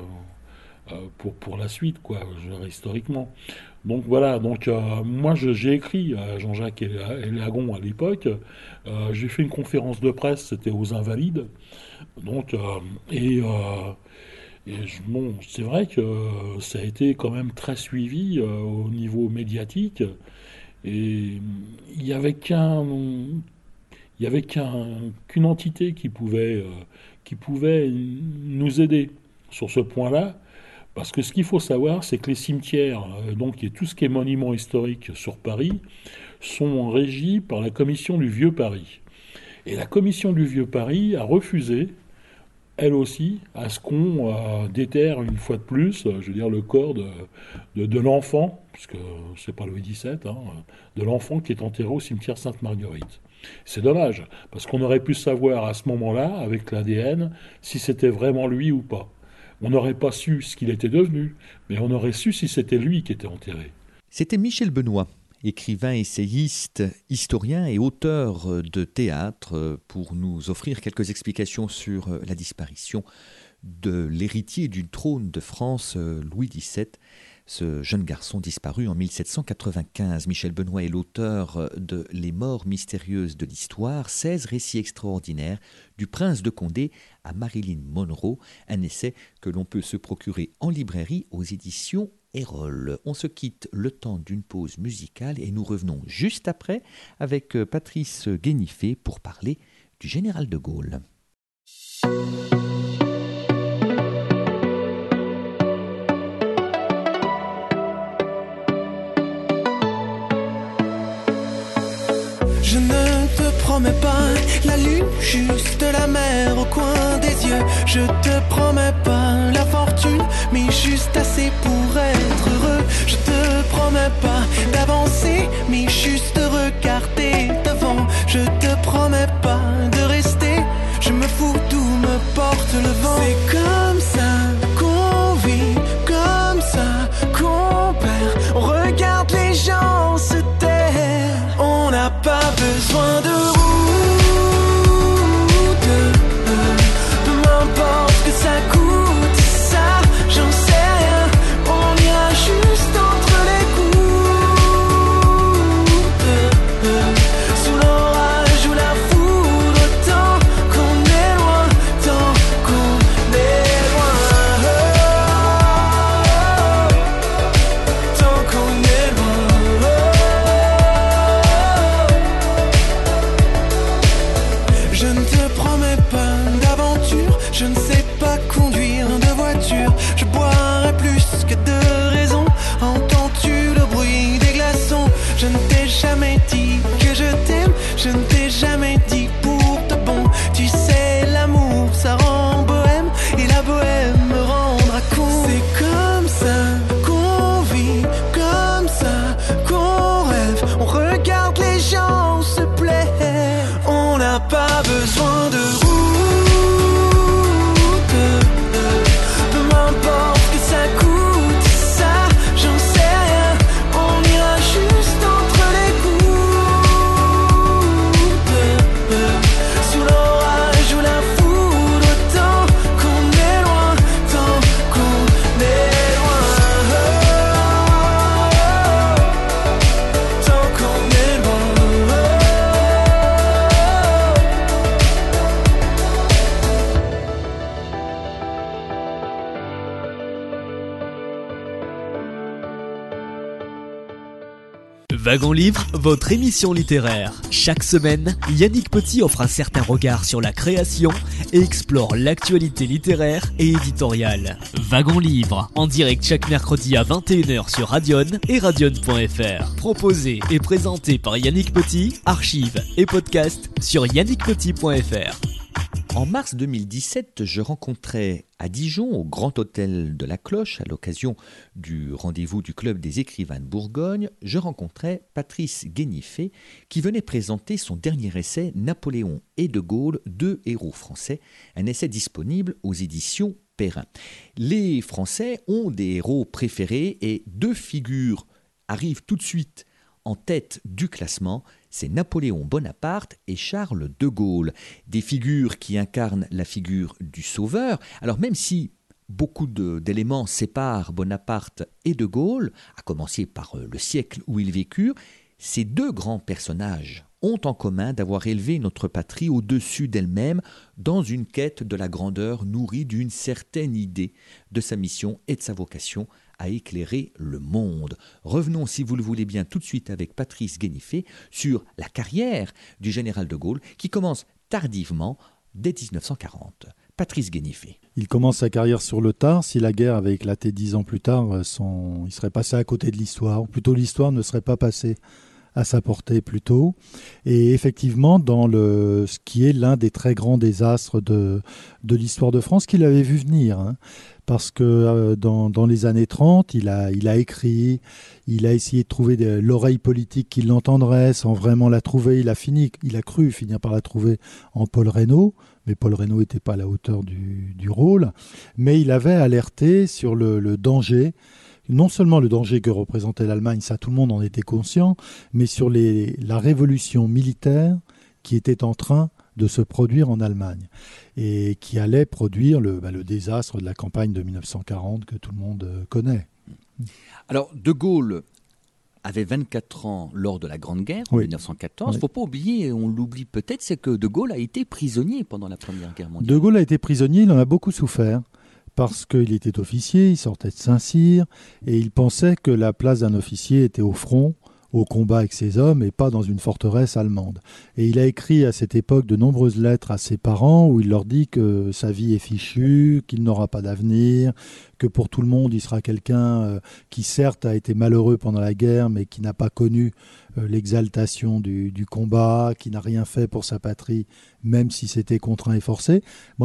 pour la suite, quoi, je veux dire, historiquement. Donc voilà, moi j'ai écrit à Jean-Jacques Ayagon à l'époque, j'ai fait une conférence de presse, c'était aux Invalides, c'est vrai que ça a été quand même très suivi au niveau médiatique, et il y avait qu'une entité qui pouvait nous aider sur ce point-là. Parce que ce qu'il faut savoir, c'est que les cimetières, et tout ce qui est monument historique sur Paris, sont régis par la commission du Vieux Paris. Et la commission du Vieux Paris a refusé, elle aussi, à ce qu'on déterre une fois de plus, je veux dire, le corps de l'enfant, puisque c'est pas Louis XVII, de l'enfant qui est enterré au cimetière Sainte-Marguerite. C'est dommage, parce qu'on aurait pu savoir à ce moment-là, avec l'ADN, si c'était vraiment lui ou pas. On n'aurait pas su ce qu'il était devenu, mais on aurait su si c'était lui qui était enterré. C'était Michel Benoît, écrivain, essayiste, historien et auteur de théâtre, pour nous offrir quelques explications sur la disparition de l'héritier du trône de France, Louis XVII, ce jeune garçon disparu en 1795. Michel Benoît est l'auteur de Les morts mystérieuses de l'histoire, 16 récits extraordinaires du prince de Condé à Marilyn Monroe, un essai que l'on peut se procurer en librairie aux éditions Erol. On se quitte le temps d'une pause musicale et nous revenons juste après avec Patrice Guénifé pour parler du général de Gaulle. Je ne te promets pas la lune, juste la mer au coin des yeux. Je te promets pas la fortune, mais juste assez pour être heureux. Je te promets pas d'avancer, mais juste de regarder devant. Je te promets pas de rester, je me fous d'où me porte le vent. C'est comme ça qu'on vit, comme ça qu'on perd. On regarde les gens se taire, on n'a pas besoin de route. Peu m'importe ce que ça coûte, ça j'en sais rien. On ira juste entre les gouttes, sous l'orage ou la foudre, tant qu'on est loin, tant qu'on est loin, tant qu'on est loin. Je ne te promets pas d'aventure, je ne sais pas conduire de voiture. Je boirai plus que de raison. Entends-tu le bruit des glaçons? Je ne t'ai jamais dit que je t'aime, je ne t'ai jamais dit pour de bon. Tu sais, l'amour ça rend bohème, et la bohème me rendra con. C'est comme ça qu'on vit, comme ça qu'on rêve. On regarde les gens se plaire, on n'a pas besoin de route. Peu m'importe ce que ça coûte, ça j'en sais rien. On ira juste entre les gouttes, sous l'orage ou la foudre, tant qu'on est loin, tant qu'on est loin, tant qu'on est loin. Wagon Livre, votre émission littéraire. Chaque semaine, Yannick Petit offre un certain regard sur la création et explore l'actualité littéraire et éditoriale. Wagon Livre, en direct chaque mercredi à 21h sur Radion et radion.fr. Proposé et présenté par Yannick Petit, archives et podcast sur yannickpetit.fr. En mars 2017, je rencontrais à Dijon, au Grand Hôtel de la Cloche, à l'occasion du rendez-vous du Club des écrivains de Bourgogne, je rencontrais Patrice Guénifé, qui venait présenter son dernier essai « Napoléon et de Gaulle, deux héros français », un essai disponible aux éditions Perrin. Les Français ont des héros préférés et deux figures arrivent tout de suite en tête du classement, c'est Napoléon Bonaparte et Charles de Gaulle, des figures qui incarnent la figure du sauveur. Alors même si beaucoup d'éléments séparent Bonaparte et de Gaulle, à commencer par le siècle où ils vécurent, ces deux grands personnages ont en commun d'avoir élevé notre patrie au-dessus d'elle-même dans une quête de la grandeur nourrie d'une certaine idée de sa mission et de sa vocation à éclairer le monde. Revenons, si vous le voulez bien, tout de suite avec Patrice Guénifé sur la carrière du général de Gaulle qui commence tardivement dès 1940. Patrice Guénifé. Il commence sa carrière sur le tard. Si la guerre avait éclaté 10 ans plus tard, il serait passé à côté de l'histoire. Ou plutôt, l'histoire ne serait pas passée à sa portée plus tôt. Et effectivement, dans ce qui est l'un des très grands désastres de l'histoire de France, qu'il avait vu venir, hein. Parce que dans les années 30, il a écrit, il a essayé de trouver l'oreille politique qui l'entendrait sans vraiment la trouver. Il a cru finir par la trouver en Paul Reynaud, mais Paul Reynaud n'était pas à la hauteur du rôle. Mais il avait alerté sur le danger, non seulement le danger que représentait l'Allemagne, ça tout le monde en était conscient, mais sur la révolution militaire qui était en train de se produire en Allemagne et qui allait produire le désastre de la campagne de 1940 que tout le monde connaît. Alors, de Gaulle avait 24 ans lors de la Grande Guerre, en 1914. Il ne faut pas oublier, on l'oublie peut-être, c'est que de Gaulle a été prisonnier pendant la Première Guerre mondiale. De Gaulle a été prisonnier, il en a beaucoup souffert parce qu'il était officier, il sortait de Saint-Cyr et il pensait que la place d'un officier était au front, au combat avec ses hommes et pas dans une forteresse allemande. Et il a écrit à cette époque de nombreuses lettres à ses parents où il leur dit que sa vie est fichue, qu'il n'aura pas d'avenir, que pour tout le monde il sera quelqu'un qui certes a été malheureux pendant la guerre mais qui n'a pas connu l'exaltation du combat, qui n'a rien fait pour sa patrie même si c'était contraint et forcé. Bref,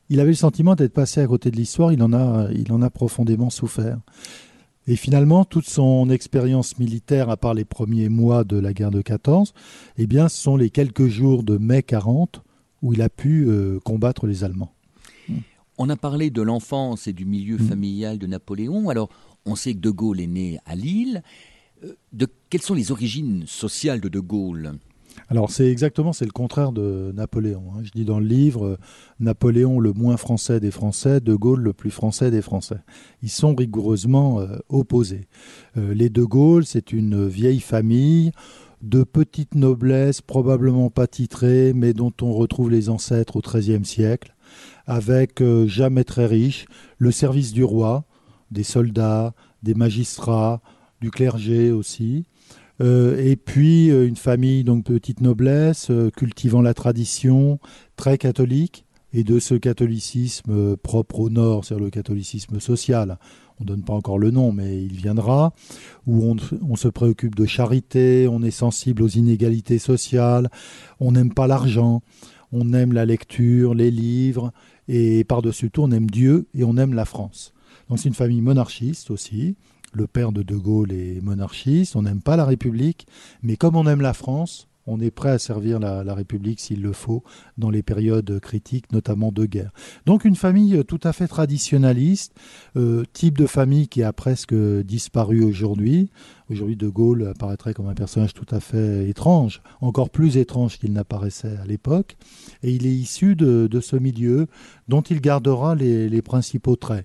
il avait le sentiment d'être passé à côté de l'histoire, il en a profondément souffert. Et finalement, toute son expérience militaire, à part les premiers mois de la guerre de 14, eh bien, ce sont les quelques jours de mai 40 où il a pu combattre les Allemands. On a parlé de l'enfance et du milieu familial de Napoléon. Alors, on sait que De Gaulle est né à Lille. Quelles sont les origines sociales de Gaulle ? Alors c'est le contraire de Napoléon. Je dis dans le livre, Napoléon le moins français des Français, De Gaulle le plus français des Français. Ils sont rigoureusement opposés. Les De Gaulle, c'est une vieille famille de petite noblesse, probablement pas titrée, mais dont on retrouve les ancêtres au XIIIe siècle, avec jamais très riches, le service du roi, des soldats, des magistrats, du clergé aussi. Et puis une famille donc petite noblesse, cultivant la tradition, très catholique, et de ce catholicisme propre au Nord, c'est-à-dire le catholicisme social. On ne donne pas encore le nom, mais il viendra, où on se préoccupe de charité, on est sensible aux inégalités sociales, on n'aime pas l'argent, on aime la lecture, les livres, et par-dessus tout, on aime Dieu et on aime la France. Donc c'est une famille monarchiste aussi. Le père de Gaulle est monarchiste, on n'aime pas la République, mais comme on aime la France, on est prêt à servir la République s'il le faut dans les périodes critiques, notamment de guerre. Donc une famille tout à fait traditionnaliste, type de famille qui a presque disparu aujourd'hui. Aujourd'hui, De Gaulle apparaîtrait comme un personnage tout à fait étrange, encore plus étrange qu'il n'apparaissait à l'époque, et il est issu de ce milieu dont il gardera les principaux traits.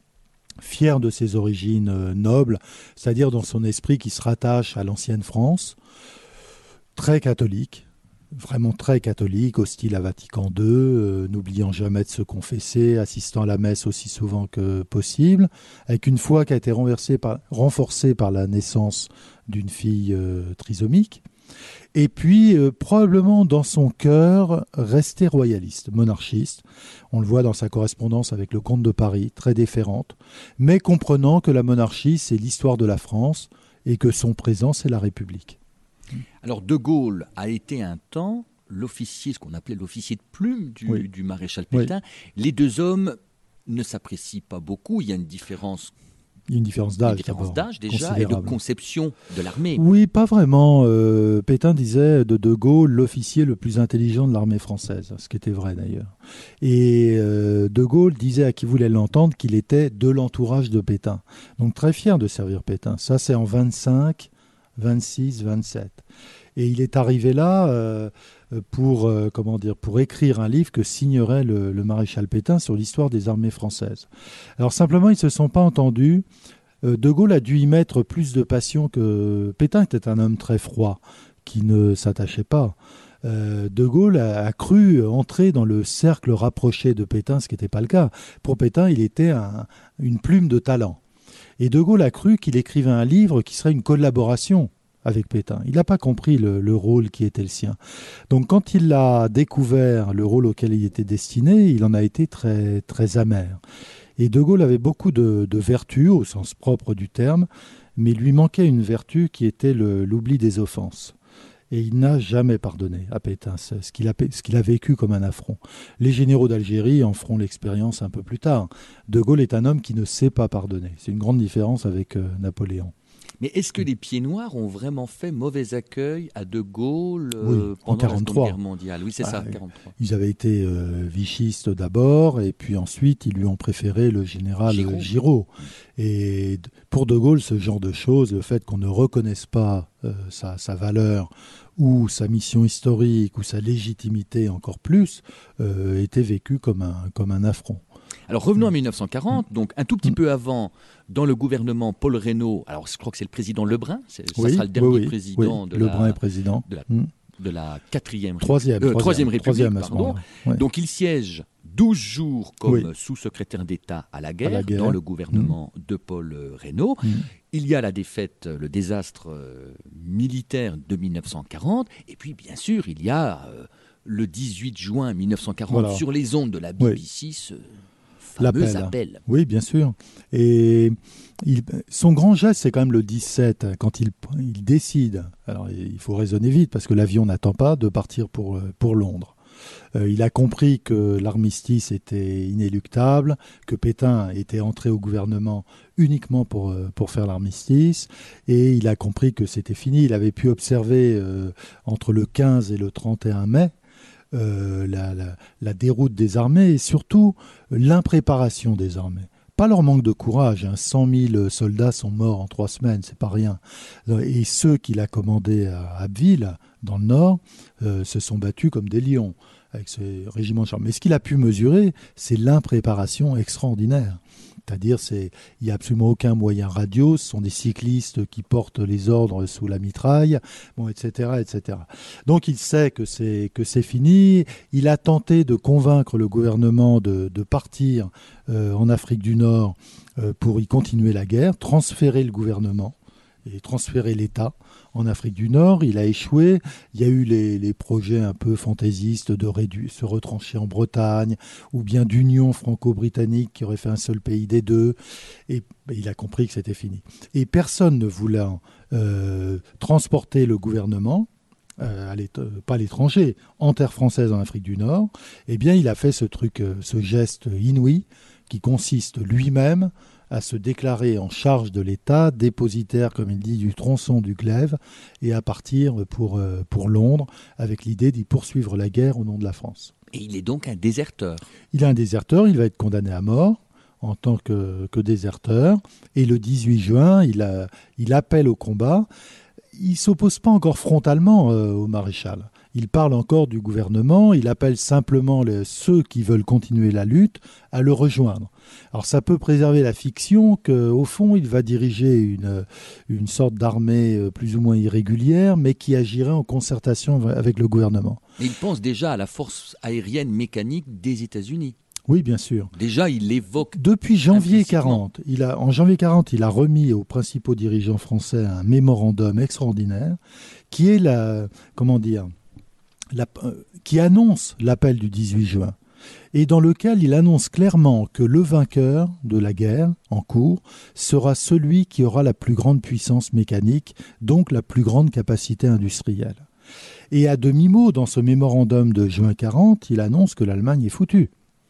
Fier de ses origines nobles, c'est-à-dire dans son esprit qui se rattache à l'ancienne France, très catholique, vraiment très catholique, hostile à Vatican II, n'oubliant jamais de se confesser, assistant à la messe aussi souvent que possible, avec une foi qui a été renforcée par la naissance d'une fille trisomique. Et puis, probablement dans son cœur, resté royaliste, monarchiste. On le voit dans sa correspondance avec le comte de Paris, très déférente, mais comprenant que la monarchie, c'est l'histoire de la France et que son présent, c'est la République. Alors, De Gaulle a été un temps l'officier, ce qu'on appelait l'officier de plume du maréchal Pétain. Oui. Les deux hommes ne s'apprécient pas beaucoup, il y a une différence. Il y a une différence d'âge. Déjà et de conception de l'armée. Oui, pas vraiment. Pétain disait de Gaulle l'officier le plus intelligent de l'armée française, ce qui était vrai d'ailleurs. Et De Gaulle disait à qui voulait l'entendre qu'il était de l'entourage de Pétain. Donc très fier de servir Pétain. Ça c'est en 25, 26, 27. Et il est arrivé là pour écrire un livre que signerait le maréchal Pétain sur l'histoire des armées françaises. Alors simplement, ils ne se sont pas entendus. De Gaulle a dû y mettre plus de passion que... Pétain était un homme très froid, qui ne s'attachait pas. De Gaulle a cru entrer dans le cercle rapproché de Pétain, ce qui n'était pas le cas. Pour Pétain, il était une plume de talent. Et De Gaulle a cru qu'il écrivait un livre qui serait une collaboration avec Pétain. Il n'a pas compris le rôle qui était le sien. Donc quand il a découvert le rôle auquel il était destiné, il en a été très, très amer. Et De Gaulle avait beaucoup de vertus, au sens propre du terme, mais il lui manquait une vertu qui était l'oubli des offenses. Et il n'a jamais pardonné à Pétain ce qu'il a vécu comme un affront. Les généraux d'Algérie en feront l'expérience un peu plus tard. De Gaulle est un homme qui ne sait pas pardonner. C'est une grande différence avec Napoléon. Mais est-ce que les Pieds Noirs ont vraiment fait mauvais accueil à De Gaulle pendant la Seconde Guerre mondiale ? Oui, c'est ça, 43. Ils avaient été vichistes d'abord, et puis ensuite, ils lui ont préféré le général Giraud. Et pour De Gaulle, ce genre de choses, le fait qu'on ne reconnaisse pas sa valeur, ou sa mission historique, ou sa légitimité encore plus, était vécu comme un affront. Alors revenons à 1940, donc un tout petit peu avant, dans le gouvernement Paul Reynaud, alors je crois que c'est le président Lebrun, ça sera le dernier président de Lebrun est président. De la Troisième République. Pardon. Ouais. Donc il siège 12 jours comme sous-secrétaire d'État à la guerre dans le gouvernement de Paul Reynaud. Il y a la défaite, le désastre militaire de 1940, et puis bien sûr il y a le 18 juin 1940 sur les ondes de la BBC ce fameux appel. Oui, bien sûr. Et son grand geste, c'est quand même le 17, quand il décide, alors il faut raisonner vite parce que l'avion n'attend pas, de partir pour Londres. Il a compris que l'armistice était inéluctable, que Pétain était entré au gouvernement uniquement pour faire l'armistice, et il a compris que c'était fini. Il avait pu observer entre le 15 et le 31 mai la déroute des armées et surtout l'impréparation des armées. Pas leur manque de courage, 100 000 soldats sont morts en 3 semaines, c'est pas rien. Et ceux qu'il a commandés à Abbeville, dans le Nord, se sont battus comme des lions avec ce régiment de chars. Mais ce qu'il a pu mesurer, c'est l'impréparation extraordinaire. C'est-à-dire, il n'y a absolument aucun moyen radio, ce sont des cyclistes qui portent les ordres sous la mitraille, bon, etc., etc. Donc il sait que c'est fini. Il a tenté de convaincre le gouvernement de partir en Afrique du Nord pour y continuer la guerre, transférer le gouvernement et transférer l'État en Afrique du Nord. Il a échoué. Il y a eu les projets un peu fantaisistes de se retrancher en Bretagne, ou bien d'union franco-britannique qui aurait fait un seul pays des deux. Et il a compris que c'était fini. Et personne ne voulant transporter le gouvernement, pas à l'étranger, en terre française en Afrique du Nord, eh bien il a fait ce geste inouï qui consiste lui-même à se déclarer en charge de l'État, dépositaire, comme il dit, du tronçon du glaive, et à partir pour Londres, avec l'idée d'y poursuivre la guerre au nom de la France. Et il est donc un déserteur. Il est un déserteur, il va être condamné à mort en tant que déserteur, et le 18 juin, il appelle au combat. Il ne s'oppose pas encore frontalement au maréchal. Il parle encore du gouvernement, il appelle simplement ceux qui veulent continuer la lutte à le rejoindre. Alors ça peut préserver la fiction qu'au fond, il va diriger une sorte d'armée plus ou moins irrégulière, mais qui agirait en concertation avec le gouvernement. Et il pense déjà à la force aérienne mécanique des États-Unis. Oui, bien sûr. Déjà, il l'évoque. Depuis janvier 40, en janvier 40, il a remis aux principaux dirigeants français un mémorandum extraordinaire qui est qui annonce l'appel du 18 juin et dans lequel il annonce clairement que le vainqueur de la guerre en cours sera celui qui aura la plus grande puissance mécanique, donc la plus grande capacité industrielle. Et à demi-mot, dans ce mémorandum de juin 40, il annonce que l'Allemagne est foutue.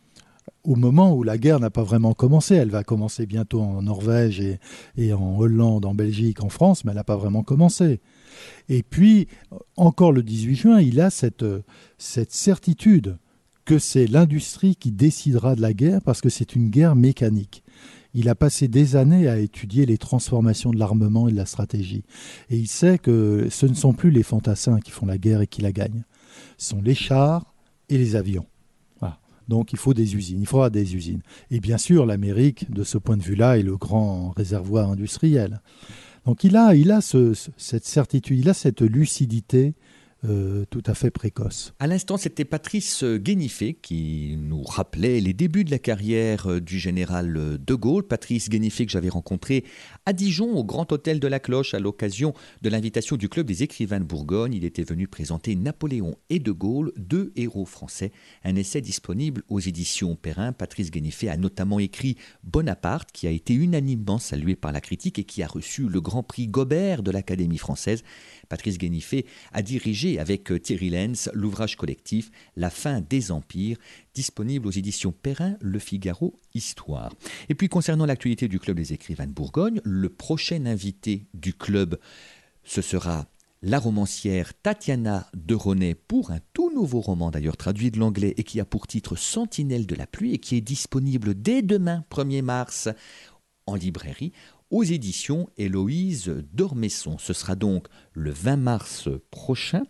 Au moment où la guerre n'a pas vraiment commencé, elle va commencer bientôt en Norvège et en Hollande, en Belgique, en France, mais elle n'a pas vraiment commencé. Et puis, encore le 18 juin, il a cette certitude que c'est l'industrie qui décidera de la guerre parce que c'est une guerre mécanique. Il a passé des années à étudier les transformations de l'armement et de la stratégie. Et il sait que ce ne sont plus les fantassins qui font la guerre et qui la gagnent. Ce sont les chars et les avions. Voilà. Donc il faut des usines, il faudra des usines. Et bien sûr, l'Amérique, de ce point de vue-là, est le grand réservoir industriel. Donc il a cette certitude, il a cette lucidité tout à fait précoce. À l'instant, c'était Patrice Guéniffé qui nous rappelait les débuts de la carrière du général de Gaulle. Patrice Guéniffé que j'avais rencontré à Dijon, au Grand Hôtel de la Cloche, à l'occasion de l'invitation du Club des écrivains de Bourgogne. Il était venu présenter Napoléon et de Gaulle, 2 héros français, un essai disponible aux éditions Perrin. Patrice Guéniffé a notamment écrit Bonaparte, qui a été unanimement salué par la critique et qui a reçu le Grand Prix Gobert de l'Académie française. Patrice Guéniffé a dirigé avec Thierry Lenz l'ouvrage collectif La fin des empires, disponible aux éditions Perrin, Le Figaro, Histoire. Et puis concernant l'actualité du Club des écrivains de Bourgogne, le prochain invité du club, ce sera la romancière Tatiana Deronay pour un tout nouveau roman, d'ailleurs traduit de l'anglais et qui a pour titre Sentinelle de la pluie et qui est disponible dès demain, 1er mars, en librairie, aux éditions Héloïse d'Ormesson. Ce sera donc le 20 mars prochain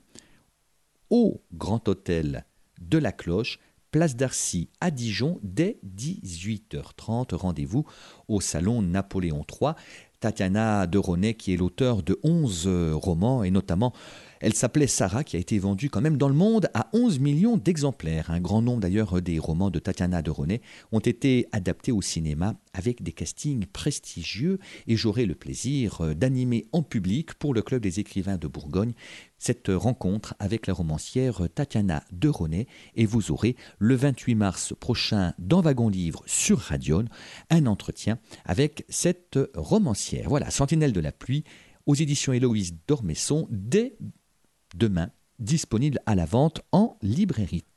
au Grand Hôtel de la Cloche, place d'Arcy à Dijon, dès 18h30. Rendez-vous au salon Napoléon III. Tatiana Deronay, qui est l'auteur de 11 romans, et notamment, elle s'appelait Sarah, qui a été vendue quand même dans le monde à 11 millions d'exemplaires. Un grand nombre d'ailleurs des romans de Tatiana Deronay ont été adaptés au cinéma avec des castings prestigieux, et j'aurai le plaisir d'animer en public pour le Club des écrivains de Bourgogne cette rencontre avec la romancière Tatiana Deronay, et vous aurez le 28 mars prochain dans Wagon Livre sur Radion un entretien avec cette romancière. Voilà, Sentinelle de la pluie aux éditions Héloïse d'Ormesson, dès demain, disponible à la vente en librairie.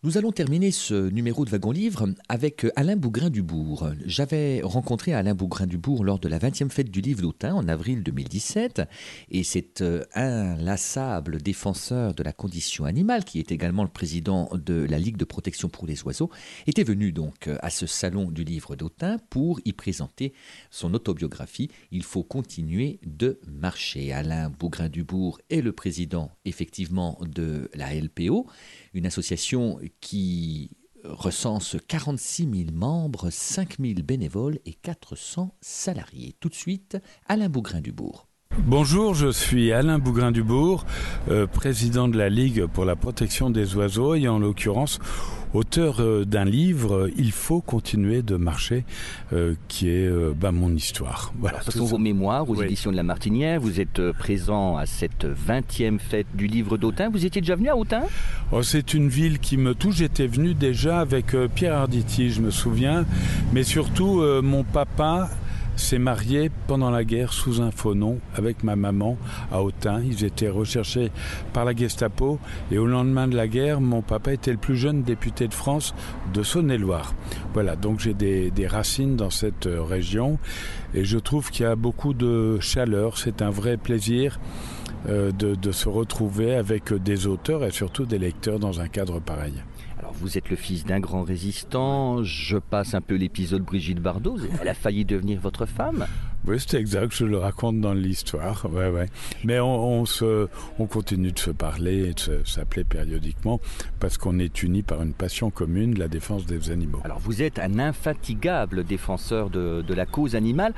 Nous allons terminer ce numéro de Wagon Livre avec Alain Bougrain-Dubourg. J'avais rencontré Alain Bougrain-Dubourg lors de la 20e fête du livre d'Autun en avril 2017 et cet inlassable défenseur de la condition animale, qui est également le président de la Ligue de protection pour les oiseaux, était venu donc à ce salon du livre d'Autun pour y présenter son autobiographie « Il faut continuer de marcher ». Alain Bougrain-Dubourg est le président effectivement de la LPO, une association qui recense 46 000 membres, 5 000 bénévoles et 400 salariés. Tout de suite, Alain Bougrain-Dubourg. Bonjour, je suis Alain Bougrain-Dubourg, président de la Ligue pour la protection des oiseaux et en l'occurrence auteur d'un livre « Il faut continuer de marcher » qui est mon histoire. Voilà, ce sont vos mémoires aux éditions de La Martinière. Vous êtes présent à cette 20e fête du livre d'Autun. Vous étiez déjà venu à Autun ? C'est une ville qui me touche. J'étais venu déjà avec Pierre Arditi, je me souviens. Mais surtout, mon papa s'est marié pendant la guerre sous un faux nom avec ma maman à Autun. Ils étaient recherchés par la Gestapo et au lendemain de la guerre, mon papa était le plus jeune député de France de Saône-et-Loire. Voilà, donc j'ai des racines dans cette région et je trouve qu'il y a beaucoup de chaleur. C'est un vrai plaisir de se retrouver avec des auteurs et surtout des lecteurs dans un cadre pareil. Alors vous êtes le fils d'un grand résistant, je passe un peu l'épisode Brigitte Bardot, elle a failli devenir votre femme ? Oui, c'est exact, je le raconte dans l'histoire, ouais. Mais on continue de se parler et de s'appeler périodiquement parce qu'on est unis par une passion commune, la défense des animaux. Alors vous êtes un infatigable défenseur de la cause animale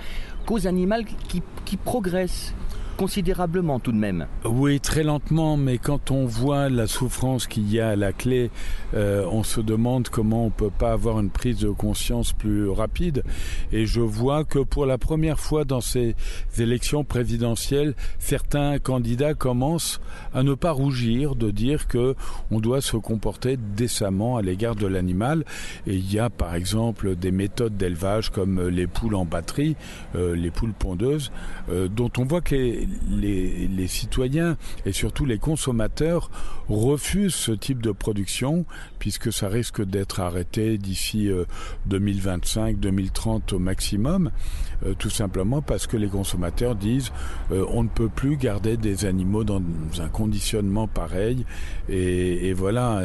qui progresse considérablement tout de même. Oui, très lentement, mais quand on voit la souffrance qu'il y a à la clé, on se demande comment on ne peut pas avoir une prise de conscience plus rapide. Et je vois que pour la première fois dans ces élections présidentielles, certains candidats commencent à ne pas rougir de dire qu'on doit se comporter décemment à l'égard de l'animal. Et il y a par exemple des méthodes d'élevage comme les poules en batterie, les poules pondeuses, dont on voit que les citoyens et surtout les consommateurs refusent ce type de production puisque ça risque d'être arrêté d'ici 2025-2030 au maximum, tout simplement parce que les consommateurs disent on ne peut plus garder des animaux dans un conditionnement pareil et voilà,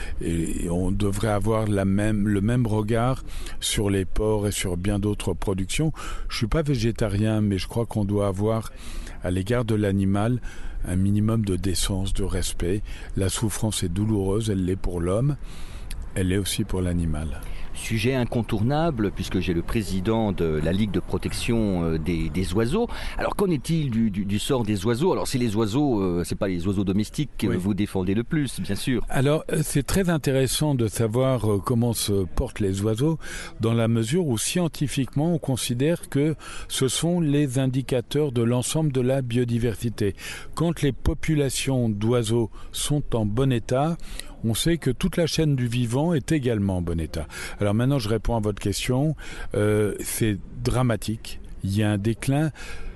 et on devrait avoir le même regard sur les porcs et sur bien d'autres productions. Je suis pas végétarien, mais je crois qu'on doit avoir à l'égard de l'animal un minimum de décence, de respect. La souffrance est douloureuse, elle l'est pour l'homme, elle l'est aussi pour l'animal. Sujet incontournable puisque j'ai le président de la Ligue de protection des oiseaux. Alors qu'en est-il du sort des oiseaux ? Alors c'est les oiseaux, c'est pas les oiseaux domestiques que vous défendez le plus, bien sûr. Alors c'est très intéressant de savoir comment se portent les oiseaux dans la mesure où scientifiquement on considère que ce sont les indicateurs de l'ensemble de la biodiversité. Quand les populations d'oiseaux sont en bon état, on sait que toute la chaîne du vivant est également en bon état. Alors maintenant, je réponds à votre question. C'est dramatique. Il y a un déclin,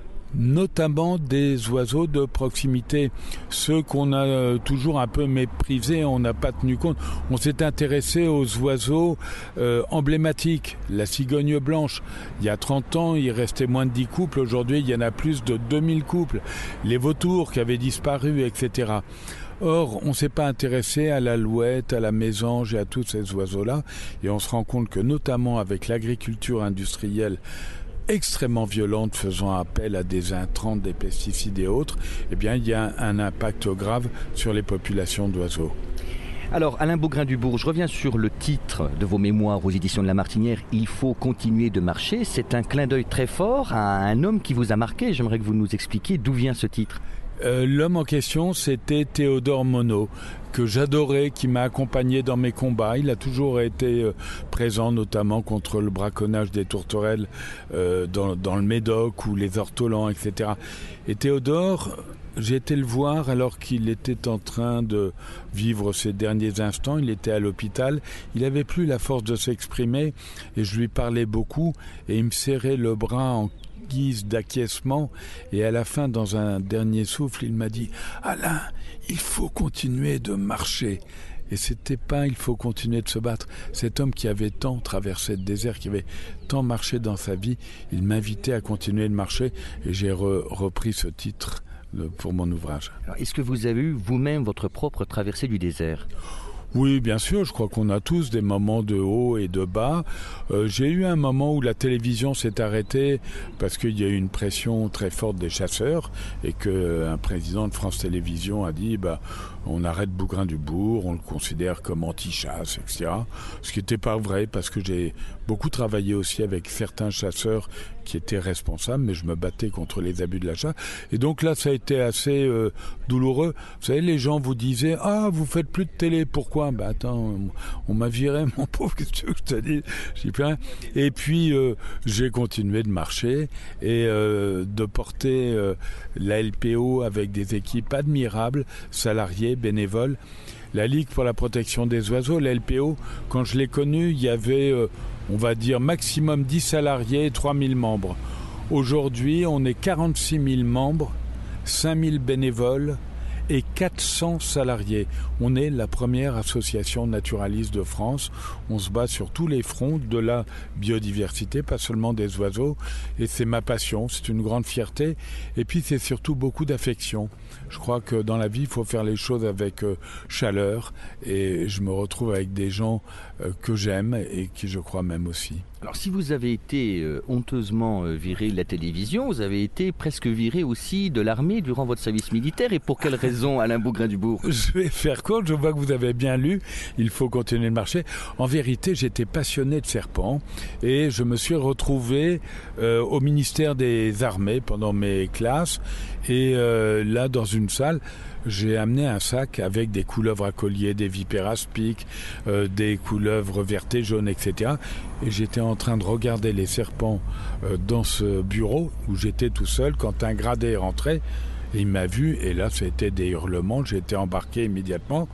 notamment des oiseaux de proximité. Ceux qu'on a toujours un peu méprisés, on n'a pas tenu compte. On s'est intéressé aux oiseaux emblématiques. La cigogne blanche. Il y a 30 ans, il restait moins de 10 couples. Aujourd'hui, il y en a plus de 2000 couples. Les vautours qui avaient disparu, etc. Or, on ne s'est pas intéressé à l'alouette, à la mésange et à tous ces oiseaux-là. Et on se rend compte que, notamment avec l'agriculture industrielle extrêmement violente, faisant appel à des intrants, des pesticides et autres, eh bien, il y a un impact grave sur les populations d'oiseaux. Alors, Alain Bougrain-Dubourg, je reviens sur le titre de vos mémoires aux éditions de La Martinière. Il faut continuer de marcher. C'est un clin d'œil très fort à un homme qui vous a marqué. J'aimerais que vous nous expliquiez d'où vient ce titre. L'homme en question, c'était Théodore Monod, que j'adorais, qui m'a accompagné dans mes combats. Il a toujours été présent, notamment contre le braconnage des tourterelles dans le Médoc ou les ortolans, etc. Et Théodore, j'ai été le voir alors qu'il était en train de vivre ses derniers instants. Il était à l'hôpital. Il n'avait plus la force de s'exprimer et je lui parlais beaucoup et il me serrait le bras en guise d'acquiescement et à la fin, dans un dernier souffle, il m'a dit « Alain, il faut continuer de marcher ». Et c'était pas il faut continuer de se battre. Cet homme qui avait tant traversé le désert, qui avait tant marché dans sa vie, il m'invitait à continuer de marcher et j'ai repris ce titre pour mon ouvrage. Alors, est-ce que vous avez eu vous-même votre propre traversée du désert ? Oui, bien sûr, je crois qu'on a tous des moments de haut et de bas. J'ai eu un moment où la télévision s'est arrêtée parce qu'il y a eu une pression très forte des chasseurs et qu'un président de France Télévisions a dit on arrête Bougrain-Dubourg, on le considère comme anti-chasse, etc. Ce qui n'était pas vrai parce que j'ai beaucoup travaillé aussi avec certains chasseurs qui étaient responsables, mais je me battais contre les abus de la chasse. Et donc là, ça a été assez douloureux. Vous savez, les gens vous disaient « Ah, vous faites plus de télé, pourquoi ?» Attends, on m'a viré, mon pauvre, qu'est-ce que tu veux que je te dise ? J'y peux rien. Et puis, j'ai continué de marcher et de porter la LPO avec des équipes admirables, salariés, bénévoles. La Ligue pour la protection des oiseaux, la LPO, quand je l'ai connue, il y avait, on va dire, maximum 10 salariés et 3000 membres. Aujourd'hui, on est 46 000 membres, 5000 bénévoles et 400 salariés. On est la première association naturaliste de France. On se bat sur tous les fronts de la biodiversité, pas seulement des oiseaux. Et c'est ma passion, c'est une grande fierté. Et puis c'est surtout beaucoup d'affection. Je crois que dans la vie, il faut faire les choses avec chaleur. Et je me retrouve avec des gens que j'aime et qui je crois m'aiment aussi. Alors si vous avez été honteusement viré de la télévision, vous avez été presque viré aussi de l'armée durant votre service militaire. Et pour quelle raison, Alain Bougrain-Dubourg ? Je vais faire court, je vois que vous avez bien lu, il faut continuer de marcher. En vérité, j'étais passionné de serpents et je me suis retrouvé au ministère des Armées pendant mes classes. Et là, dans une salle, j'ai amené un sac avec des couleuvres à collier, des vipères aspics, des couleuvres vertes et jaunes, etc. Et j'étais en train de regarder les serpents dans ce bureau où j'étais tout seul quand un gradé est rentré. Et il m'a vu et là, c'était des hurlements. J'ai été embarqué immédiatement.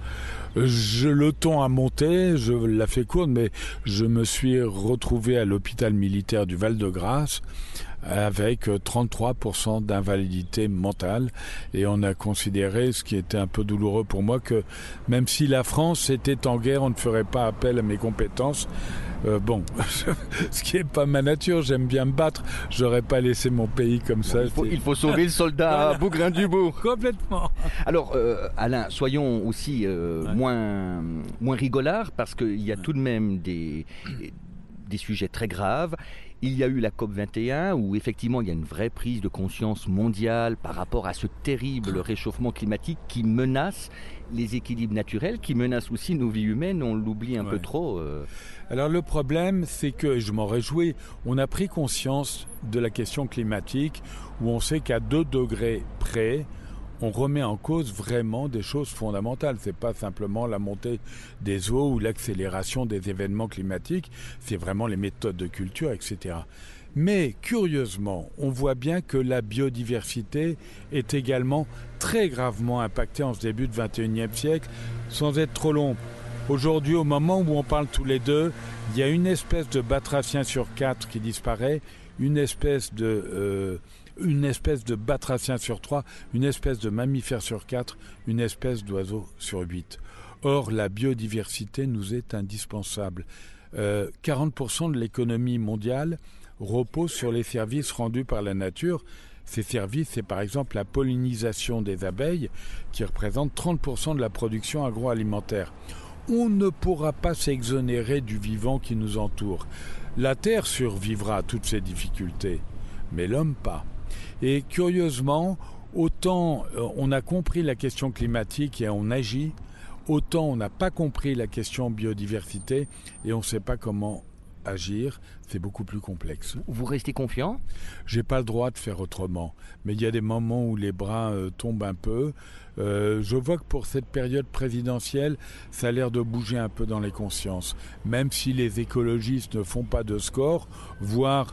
Le ton a monté, je la fais courte, mais je me suis retrouvé à l'hôpital militaire du Val-de-Grâce avec 33% d'invalidité mentale et on a considéré, ce qui était un peu douloureux pour moi, que même si la France était en guerre, on ne ferait pas appel à mes compétences. Ce qui n'est pas ma nature, j'aime bien me battre, j'aurais pas laissé mon pays comme ça. Il faut sauver le soldat Bougrain-Dubourg. Complètement. Alors Alain, soyons aussi moins rigolards parce qu'il y a tout de même des sujets très graves. Il y a eu la COP21 où effectivement il y a une vraie prise de conscience mondiale par rapport à ce terrible réchauffement climatique qui menace les équilibres naturels, qui menace aussi nos vies humaines, on l'oublie un peu trop. Alors le problème, c'est que, et je m'en réjouis, on a pris conscience de la question climatique où on sait qu'à 2 degrés près, on remet en cause vraiment des choses fondamentales. C'est pas simplement la montée des eaux ou l'accélération des événements climatiques, c'est vraiment les méthodes de culture, etc. Mais curieusement, on voit bien que la biodiversité est également très gravement impactée en ce début de 21e siècle, sans être trop long. Aujourd'hui, au moment où on parle tous les deux, il y a une espèce de batracien sur 4 qui disparaît, une espèce de batracien sur 3, une espèce de mammifère sur 4, une espèce d'oiseau sur 8. Or, la biodiversité nous est indispensable. 40% de l'économie mondiale repose sur les services rendus par la nature. Ces services, c'est par exemple la pollinisation des abeilles, qui représente 30% de la production agroalimentaire. On ne pourra pas s'exonérer du vivant qui nous entoure. La Terre survivra à toutes ces difficultés, mais l'homme pas. Et curieusement, autant on a compris la question climatique et on agit, autant on n'a pas compris la question biodiversité et on ne sait pas comment agir. C'est beaucoup plus complexe. Vous restez confiant ? J'ai pas le droit de faire autrement, mais il y a des moments où les bras tombent un peu. Je vois que pour cette période présidentielle, ça a l'air de bouger un peu dans les consciences. Même si les écologistes ne font pas de score, voire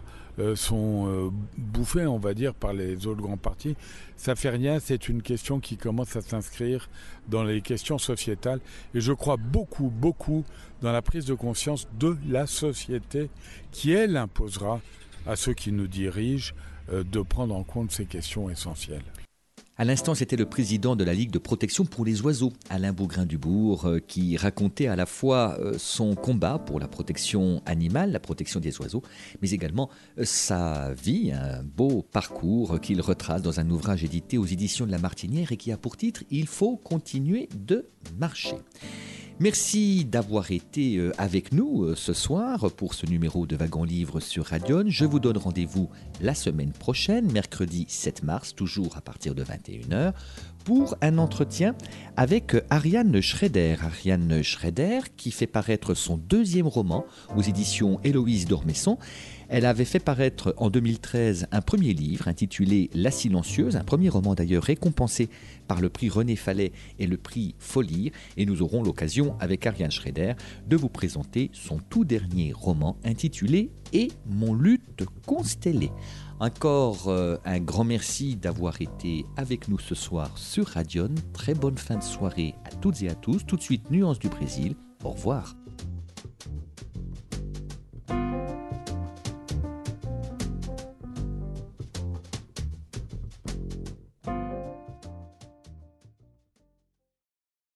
sont bouffés, on va dire, par les autres grands partis. Ça fait rien, c'est une question qui commence à s'inscrire dans les questions sociétales. Et je crois beaucoup, beaucoup dans la prise de conscience de la société qui, elle, imposera à ceux qui nous dirigent de prendre en compte ces questions essentielles. À l'instant, c'était le président de la Ligue de protection pour les oiseaux, Alain Bougrain-Dubourg, qui racontait à la fois son combat pour la protection animale, la protection des oiseaux, mais également sa vie, un beau parcours qu'il retrace dans un ouvrage édité aux éditions de La Martinière et qui a pour titre « Il faut continuer de marcher ». Merci d'avoir été avec nous ce soir pour ce numéro de Wagon Livre sur Radion. Je vous donne rendez-vous la semaine prochaine, mercredi 7 mars, toujours à partir de 21h, pour un entretien avec Ariane Schraeder. Ariane Schraeder qui fait paraître son deuxième roman aux éditions Héloïse d'Ormesson. Elle avait fait paraître en 2013 un premier livre intitulé La Silencieuse, un premier roman d'ailleurs récompensé par le prix René Fallet et le prix Folire. Et nous aurons l'occasion avec Ariane Schraeder de vous présenter son tout dernier roman intitulé « Et mon lutte constellée ». Encore un grand merci d'avoir été avec nous ce soir sur Radion. Très bonne fin de soirée à toutes et à tous. Tout de suite, Nuances du Brésil. Au revoir.